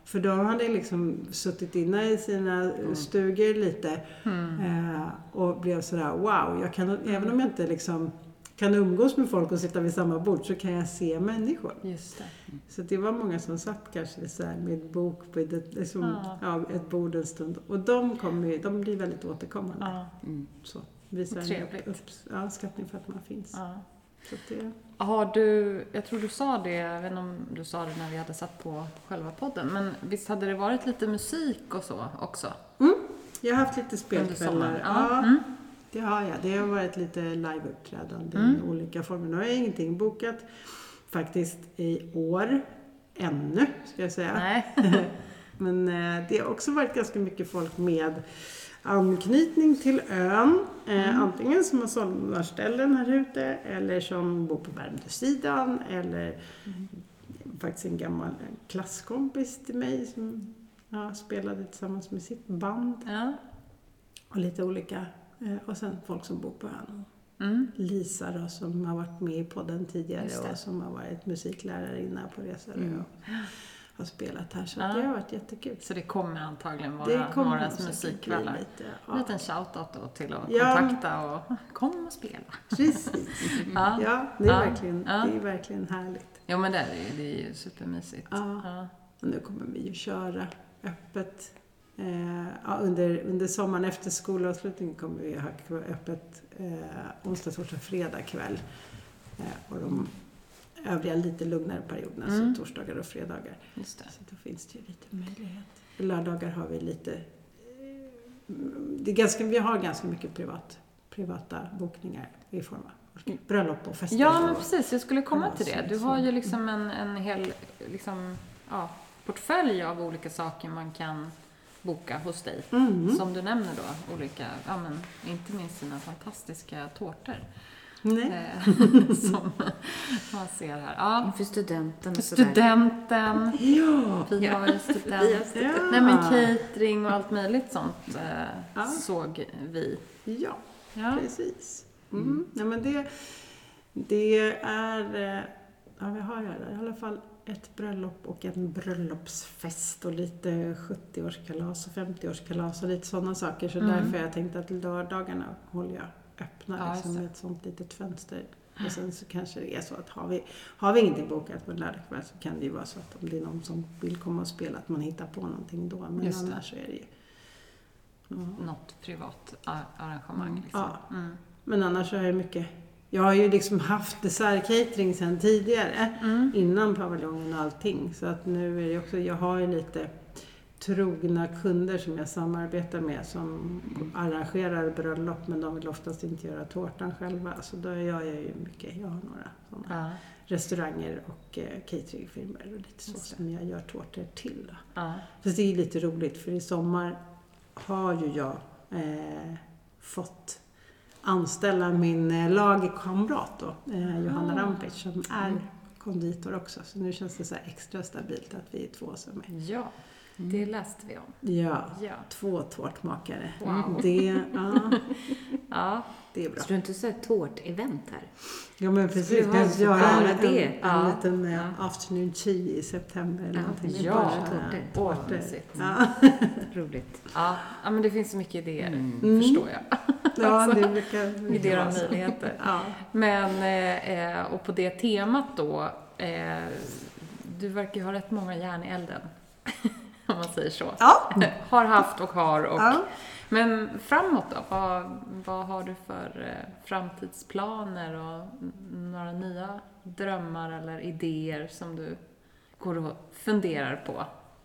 För de hade liksom suttit inne i sina mm. stugor lite mm. eh, och blev sådär, wow, jag kan, mm. även om jag inte liksom kan umgås med folk och sitta vid samma bord så kan jag se människor. Just det. Mm. Så det var många som satt kanske så här med bok på ett, liksom, ja. Ja, ett bord en stund. Och de, kommer, de blir väldigt återkommande. Ja. Mm. Så visar en upp, upp, ja, skattning för att man finns. Ja. Så det... Har du, jag tror du sa det, jag vet inte om du sa det när vi hade satt på själva podden, men visst hade det varit lite musik och så också? Mm. Jag har haft lite spelkvällar. Ja. Ja, mm. det har jag. Det har varit lite liveuppträdande Mm. i olika former. Nu har jag ingenting bokat faktiskt i år ännu, ska jag säga. Nej. Men eh, det har också varit ganska mycket folk med anknytning till ön. Eh, mm. Antingen som har sommarställen här ute eller som bor på Värmdösidan eller mm. faktiskt en gammal klasskompis till mig som ja, spelade tillsammans med sitt band. Ja. Och lite olika. Eh, och sen folk som bor på ön. Mm. Lisa då, som har varit med i podden tidigare och som har varit musiklärare innan på resor mm. och har spelat här. Så ja. Det har varit jättekul. Så det kommer antagligen vara några musikkvällar. Lite, ja. En liten shoutout då till att ja. kontakta och kom och spela. Precis. ja. ja, det är, ja. Verkligen, ja. det är verkligen härligt. Ja, men det är ju, det är ju supermysigt. Ja. Ja. Och nu kommer vi ju köra öppet. Eh, ja, under, under sommaren efter skolavslutningen kommer vi ha öppet eh, onsdag, torsdag, fredag kväll. Eh, och de övriga lite lugnare perioderna, mm. så torsdagar och fredagar. Just det. Så då finns det ju lite möjlighet. Lördagar har vi lite, det är ganska, vi har ganska mycket privat, privata bokningar i form av bröllop och fester. Ja, men och, precis, jag skulle komma till det. Du har ju liksom en, en hel liksom, ja, portfölj av olika saker man kan boka hos dig. Mm. Som du nämner då, olika, ja men inte minst sina fantastiska tårtor. Nej. Som man ser här. Ja. Inför studenten och Studenten. Ja. Vi har ju student. Ja. Nej, men catering och allt möjligt sånt eh, ja. såg vi. Ja, ja. precis. Mm. Mm. Nej, men det, det är, ja, vi har i alla fall ett bröllop och en bröllopsfest och lite sjuttioårskalas och femtioårskalas och lite sådana saker. Så mm. därför har jag tänkt att lördagarna håller jag öppna ja, liksom, ett sånt litet fönster. Och sen så kanske det är så att har vi, har vi ingenting bokat på en lördagkväll så kan det ju vara så att om det är någon som vill komma och spela att man hittar på någonting då. Men just annars så är det ju... Ja. Något privat arrangemang liksom. Ja, mm. men annars så är det mycket... Jag har ju liksom haft dessertcatering sedan tidigare, mm. innan paviljongen och allting. Så att nu är det också, jag har ju lite trogna kunder som jag samarbetar med som arrangerar bröllop, men de vill oftast inte göra tårtan själva. Så då gör jag ju mycket, jag har några sådana ja. restauranger och eh, cateringfirmor och lite så som jag gör tårtor till. Då. Ja. Så det är lite roligt för i sommar har ju jag eh, fått anställa min lagkamrat då, eh, Johanna ah. Rampic, som är mm. konditor också. Så nu känns det så här extra stabilt att vi är två som är. Ja, det läste vi om. Ja, ja. två tårtmakare. Wow. Det, ja, ja, det är bra. Så du inte så ett tårt-event här? Ja, men precis. Ska vi göra en, en, det? en, Ja. en liten ja. afternoon tea i september. Eller ja, bara tårtor. tårtor. Ja. Roligt. Ja. ja, men det finns så mycket idéer, mm. förstår jag. Ja, alltså, det brukar idéer och möjligheter. Ja. Men, eh, och på det temat då, eh, du verkar ju ha rätt många järn i elden. Om man säger så. Ja. Har haft och har. Och, ja. Men framåt då? Vad, vad har du för eh, framtidsplaner och några nya drömmar eller idéer som du går och funderar på?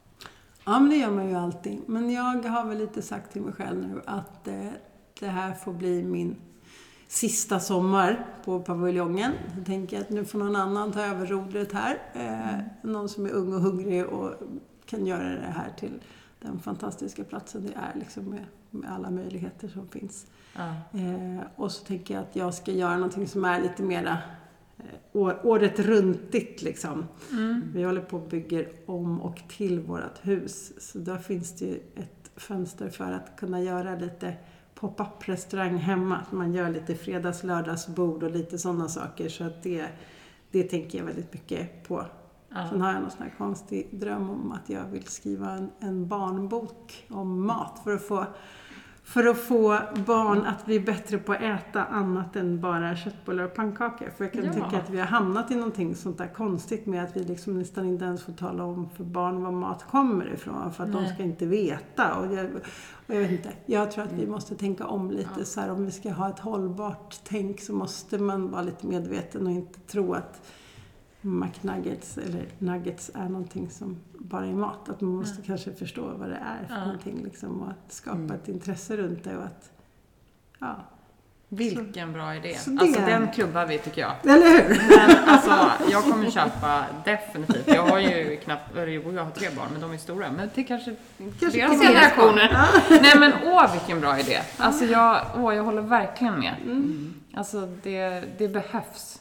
Ja, men det gör man ju alltid. Men jag har väl lite sagt till mig själv nu att eh, det här får bli min sista sommar på paviljongen. Jag tänker att nu får någon annan ta över rodret här. Eh, mm. Någon som är ung och hungrig och kan göra det här till den fantastiska platsen det är liksom med, med alla möjligheter som finns. Ja. Eh, och så tänker jag att jag ska göra någonting som är lite mera eh, år, året runtigt liksom. Mm. Vi håller på och bygger om och till vårt hus. Så där finns det ju ett fönster för att kunna göra lite pop-up restaurang hemma. Man gör lite fredags-lördagsbord och lite sådana saker. Så att det, det tänker jag väldigt mycket på Ja. Sen har jag någon sån här konstig dröm om att jag vill skriva en, en barnbok om mat för att få För att få barn att bli bättre på att äta annat än bara köttbullar och pannkakor. För jag kan ja. tycka att vi har hamnat i någonting sånt där konstigt med att vi liksom nästan inte ens får tala om för barn var mat kommer ifrån. För att Nej. de ska inte veta. Och jag, och jag vet inte, jag tror att vi måste tänka om lite. Ja. Så här, om vi ska ha ett hållbart tänk så måste man vara lite medveten och inte tro att McNuggets eller nuggets är någonting som bara är mat. Att man måste mm. kanske förstå vad det är för ja. någonting liksom, och att skapa mm. ett intresse runt det och att ja. Vilken så, bra idé. Det... Alltså den klubbar vi tycker jag. Eller hur? Men alltså jag kommer köpa definitivt. Jag har ju knappt, jag har tre barn men de är stora. Men det kanske, kanske deras generationer. Ja. Nej men åh vilken bra idé. Alltså jag, åh, jag håller verkligen med. Mm. Alltså det, det behövs.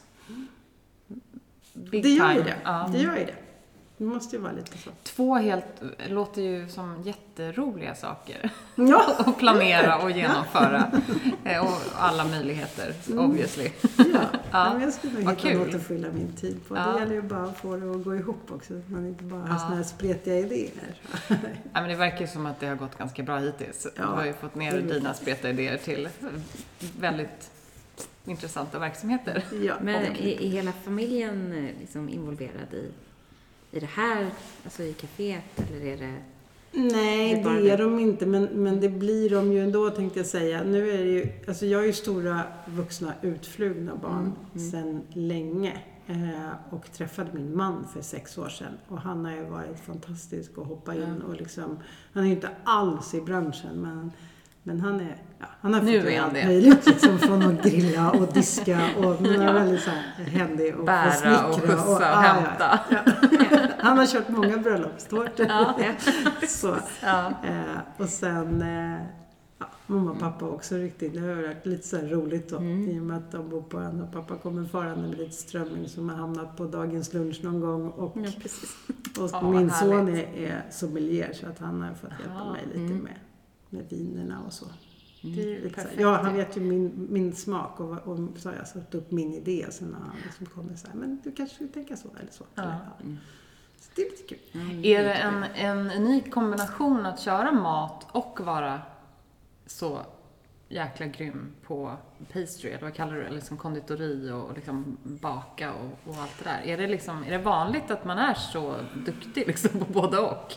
Big det gör ju det. Ja. Det gör ju det. Det måste ju vara lite så. Två helt, låter ju som jätteroliga saker. Ja. Att planera och genomföra. Och alla möjligheter, mm. obviously. Ja, ja. Men jag skulle nog hitta något att fylla min tid på. Ja. Det gäller ju bara att få det att gå ihop också. Att man inte bara har ja. såna här spretiga idéer. Ja, men det verkar ju som att det har gått ganska bra hittills. Ja. Du har ju fått ner dina spretiga idéer till väldigt intressanta verksamheter. Ja. Men är, är hela familjen liksom involverad i, i det här, alltså i kaféet, eller är det... Nej, det, det är de inte, men, men det blir de ju ändå, tänkte jag säga. Nu är det ju, alltså jag är ju stora vuxna utflugna barn mm. Mm. sedan länge eh, och träffade min man för sex år sedan och han har ju varit fantastisk att hoppa in mm. och liksom, han är ju inte alls i branschen, men Men han är, ja, han har fått allt möjligt liksom, från att grilla och diska och men är väldigt så här händig och bära snickra och skjutsa och, och ah, hämta. Ja, ja. Han har kört många bröllopstårtor. Ja, ja. Så, ja. Eh, och sen eh, ja, mamma och pappa också riktigt. Det har varit lite så här roligt då. Mm. I och med att de bor på en och pappa kommer farande med lite strömming som har hamnat på dagens lunch någon gång. Och, ja, precis. och oh, min son är, är sommelier så att han har fått hjälpa ja. mig lite mm. med. med vinerna och så. Mm. Det är perfekt. Ja, han vet ju min, min smak och, och så har jag satt upp min idé och sen har han liksom kommit så här, men du kanske skulle tänka så eller så. Ja. Eller, ja. Mm. Så det är lite kul. Mm. Är det en, en unik kombination att köra mat och vara så jäkla grym på pastry, eller vad kallar du det, liksom konditori och liksom baka och, och allt det där? Är det, liksom, är det vanligt att man är så duktig liksom på både och?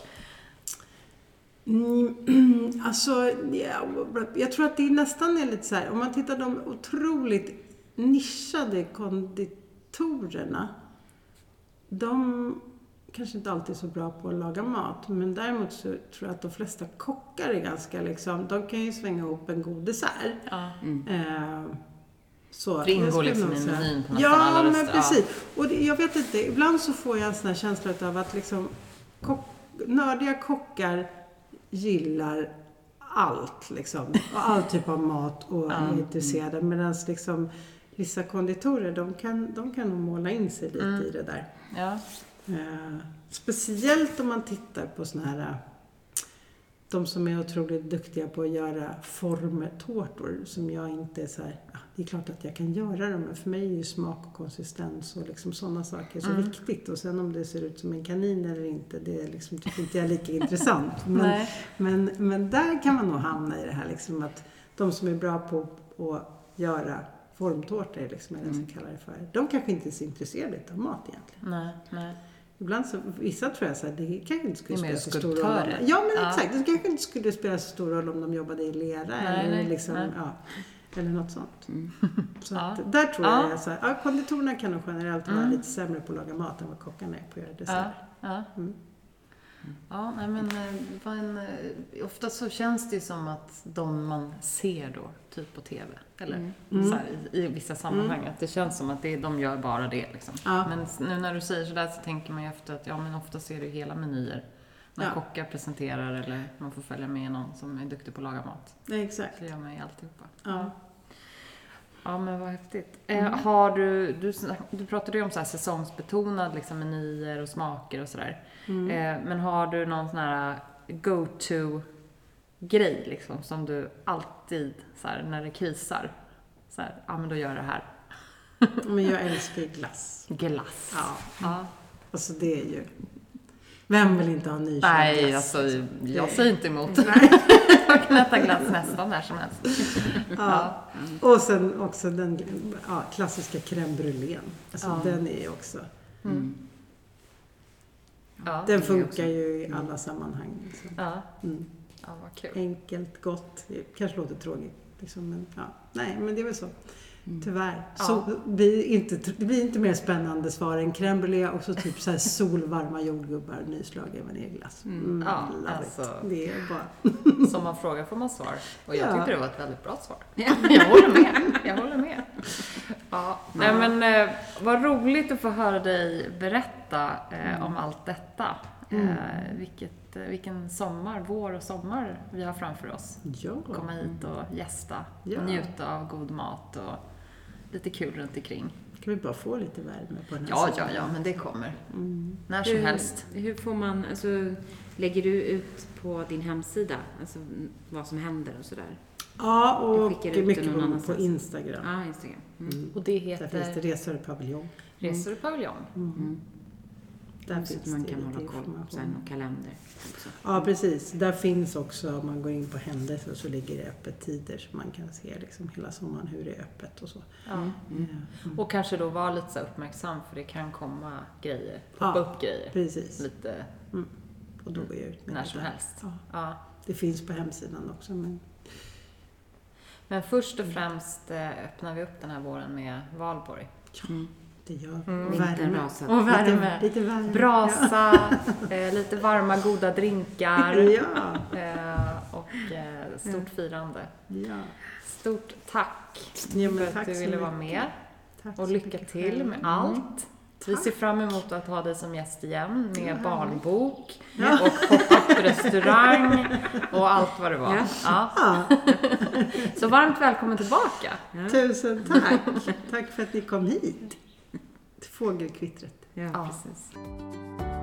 Mm, alltså, ja, jag tror att det nästan är lite så här, om man tittar de otroligt nischade konditorerna, de kanske inte alltid är så bra på att laga mat, men däremot så tror jag att de flesta kockar är ganska liksom, de kan ju svänga ihop en god dessert. Ja. Mm. Eh, så, det ingår liksom i menyn på nästan ja, alla men precis. Och det, jag vet inte, ibland så får jag en sån här känsla av att liksom kock, nördiga kockar gillar allt liksom. Och all typ av mat och är intresserade. Mm. Medan liksom vissa konditorer, de kan, de kan nog måla in sig lite mm. i det där. Ja. Eh, speciellt om man tittar på såna här, de som är otroligt duktiga på att göra formtårtor som jag inte är så här, ja, det är klart att jag kan göra dem, men för mig är ju smak och konsistens och liksom sådana saker så mm. viktigt. Och sen om det ser ut som en kanin eller inte, det är liksom tycker inte jag lika intressant. Men, men, men där kan man nog hamna i det här liksom att de som är bra på att göra formtårtor, liksom, eller mm. så kallar det för, de kanske inte är så intresserade av mat egentligen. Nej, nej. Ibland så, vissa tror jag så här, det kanske inte skulle spela så stor roll. Om, ja, men ja. exakt. Det kanske inte skulle spela så stor roll om de jobbade i lera nej, eller nej, liksom, nej. Ja, eller något sånt. Mm. Så att, ja. där tror jag ja. så här, ja, konditorerna kan nog generellt vara mm. lite sämre på att laga mat än vad kockarna är på att göra dessert. Ja, ja. Mm. Ja, nej, men en, ofta så känns det som att de man ser då, typ på tv, eller mm. så här, i, i vissa sammanhang, mm. att det känns som att det, de gör bara det. Liksom. Ja. Men nu när du säger sådär så tänker man ju efter att ja, men ofta ser du hela menyer. När ja. kockar presenterar eller man får följa med någon som är duktig på att laga mat. Ja, exakt. Det gör man ju alltihopa. Ja. Ja, men vad häftigt. Mm. Eh, har du, du, du pratade ju om så här säsongsbetonad liksom, menyer och smaker och sådär. Mm. Eh, men har du någon sån här go-to-grej liksom, som du alltid, så här, när det krisar, så här, ja men då gör jag det här. Men jag älskar glass. Glass. Ja. ja. Alltså det är ju... Vem vill inte ha nykörd Nej, glass? alltså jag säger inte emot. Nej. Jag kan äta glass nästan när som helst. Ja. Och sen också den ja, klassiska crème brûlée. Alltså Ja. den är ju också... Mm. Ja. Den funkar ju i alla sammanhang. Liksom. Ja. Mm. Ja, vad kul. Enkelt, gott. Det kanske låter tråkigt. Liksom, men, ja. Nej, men det är väl så. Mm. Tyvärr. Ja. Så blir inte, det blir inte mer spännande svar än crème brûlée och så typ så här solvarma jordgubbar, nyslagen vaniljglass. Mm, Ja, love alltså. it. Det är bara... Som man frågar får man svar. Och jag Ja. tyckte det var ett väldigt bra svar. Jag håller med. Jag håller med. Ja. Nej, men eh, vad roligt att få höra dig berätta eh, Mm. om allt detta. Mm. Eh, vilket, eh, vilken sommar, vår och sommar vi har framför oss. Ja. Komma hit och gästa Ja. och njuta av god mat och lite kul runt omkring. Kan vi bara få lite värme på den här Ja, ja, sommaren? ja, men det kommer. Mm. När som Hur, helst. hur får man, alltså, lägger du ut på din hemsida, alltså vad som händer och sådär? Ja, Du och skickar ut det mycket någon på, på annanstans. Instagram. Ja, Instagram. Mm. Mm. Och det Där heter finns det resor och paviljong. Resor och paviljong. Mm. Där Så att finns man det kan lite hålla koll information. sen och kalender också. Ja, precis. Där finns också, om man går in på händelser så ligger det öppet tider så man kan se liksom hela sommaren hur det är öppet och så. Ja. Mm. Mm. Och kanske då vara lite så uppmärksam för det kan komma grejer, poppa Ja, upp grejer. Precis. Lite Och då går jag ut med när det som där. helst. Ja, Ja. det finns på hemsidan också. Men... Men först och främst eh, öppnar vi upp den här våren med Valborg. Mm. Det gör Mm. och Vintern värme. rasar. Och värme. Lite, lite värme. Brasa, eh, lite varma goda drinkar Ja. eh, och eh, stort firande. Ja. Stort tack Ja, men för att tack du så ville vara mycket. med. Tack Och så lycka mycket till själv. med Mm. allt. Vi ser fram emot att ha dig som gäst igen med Ja. barnbok Ja. och pop-up-restaurang och allt vad det var. Ja. Ja. Ja, Så varmt välkommen tillbaka. Ja. tusen tack. Tack för att ni kom hit. Fågelkvittret. Ja, Ja. precis.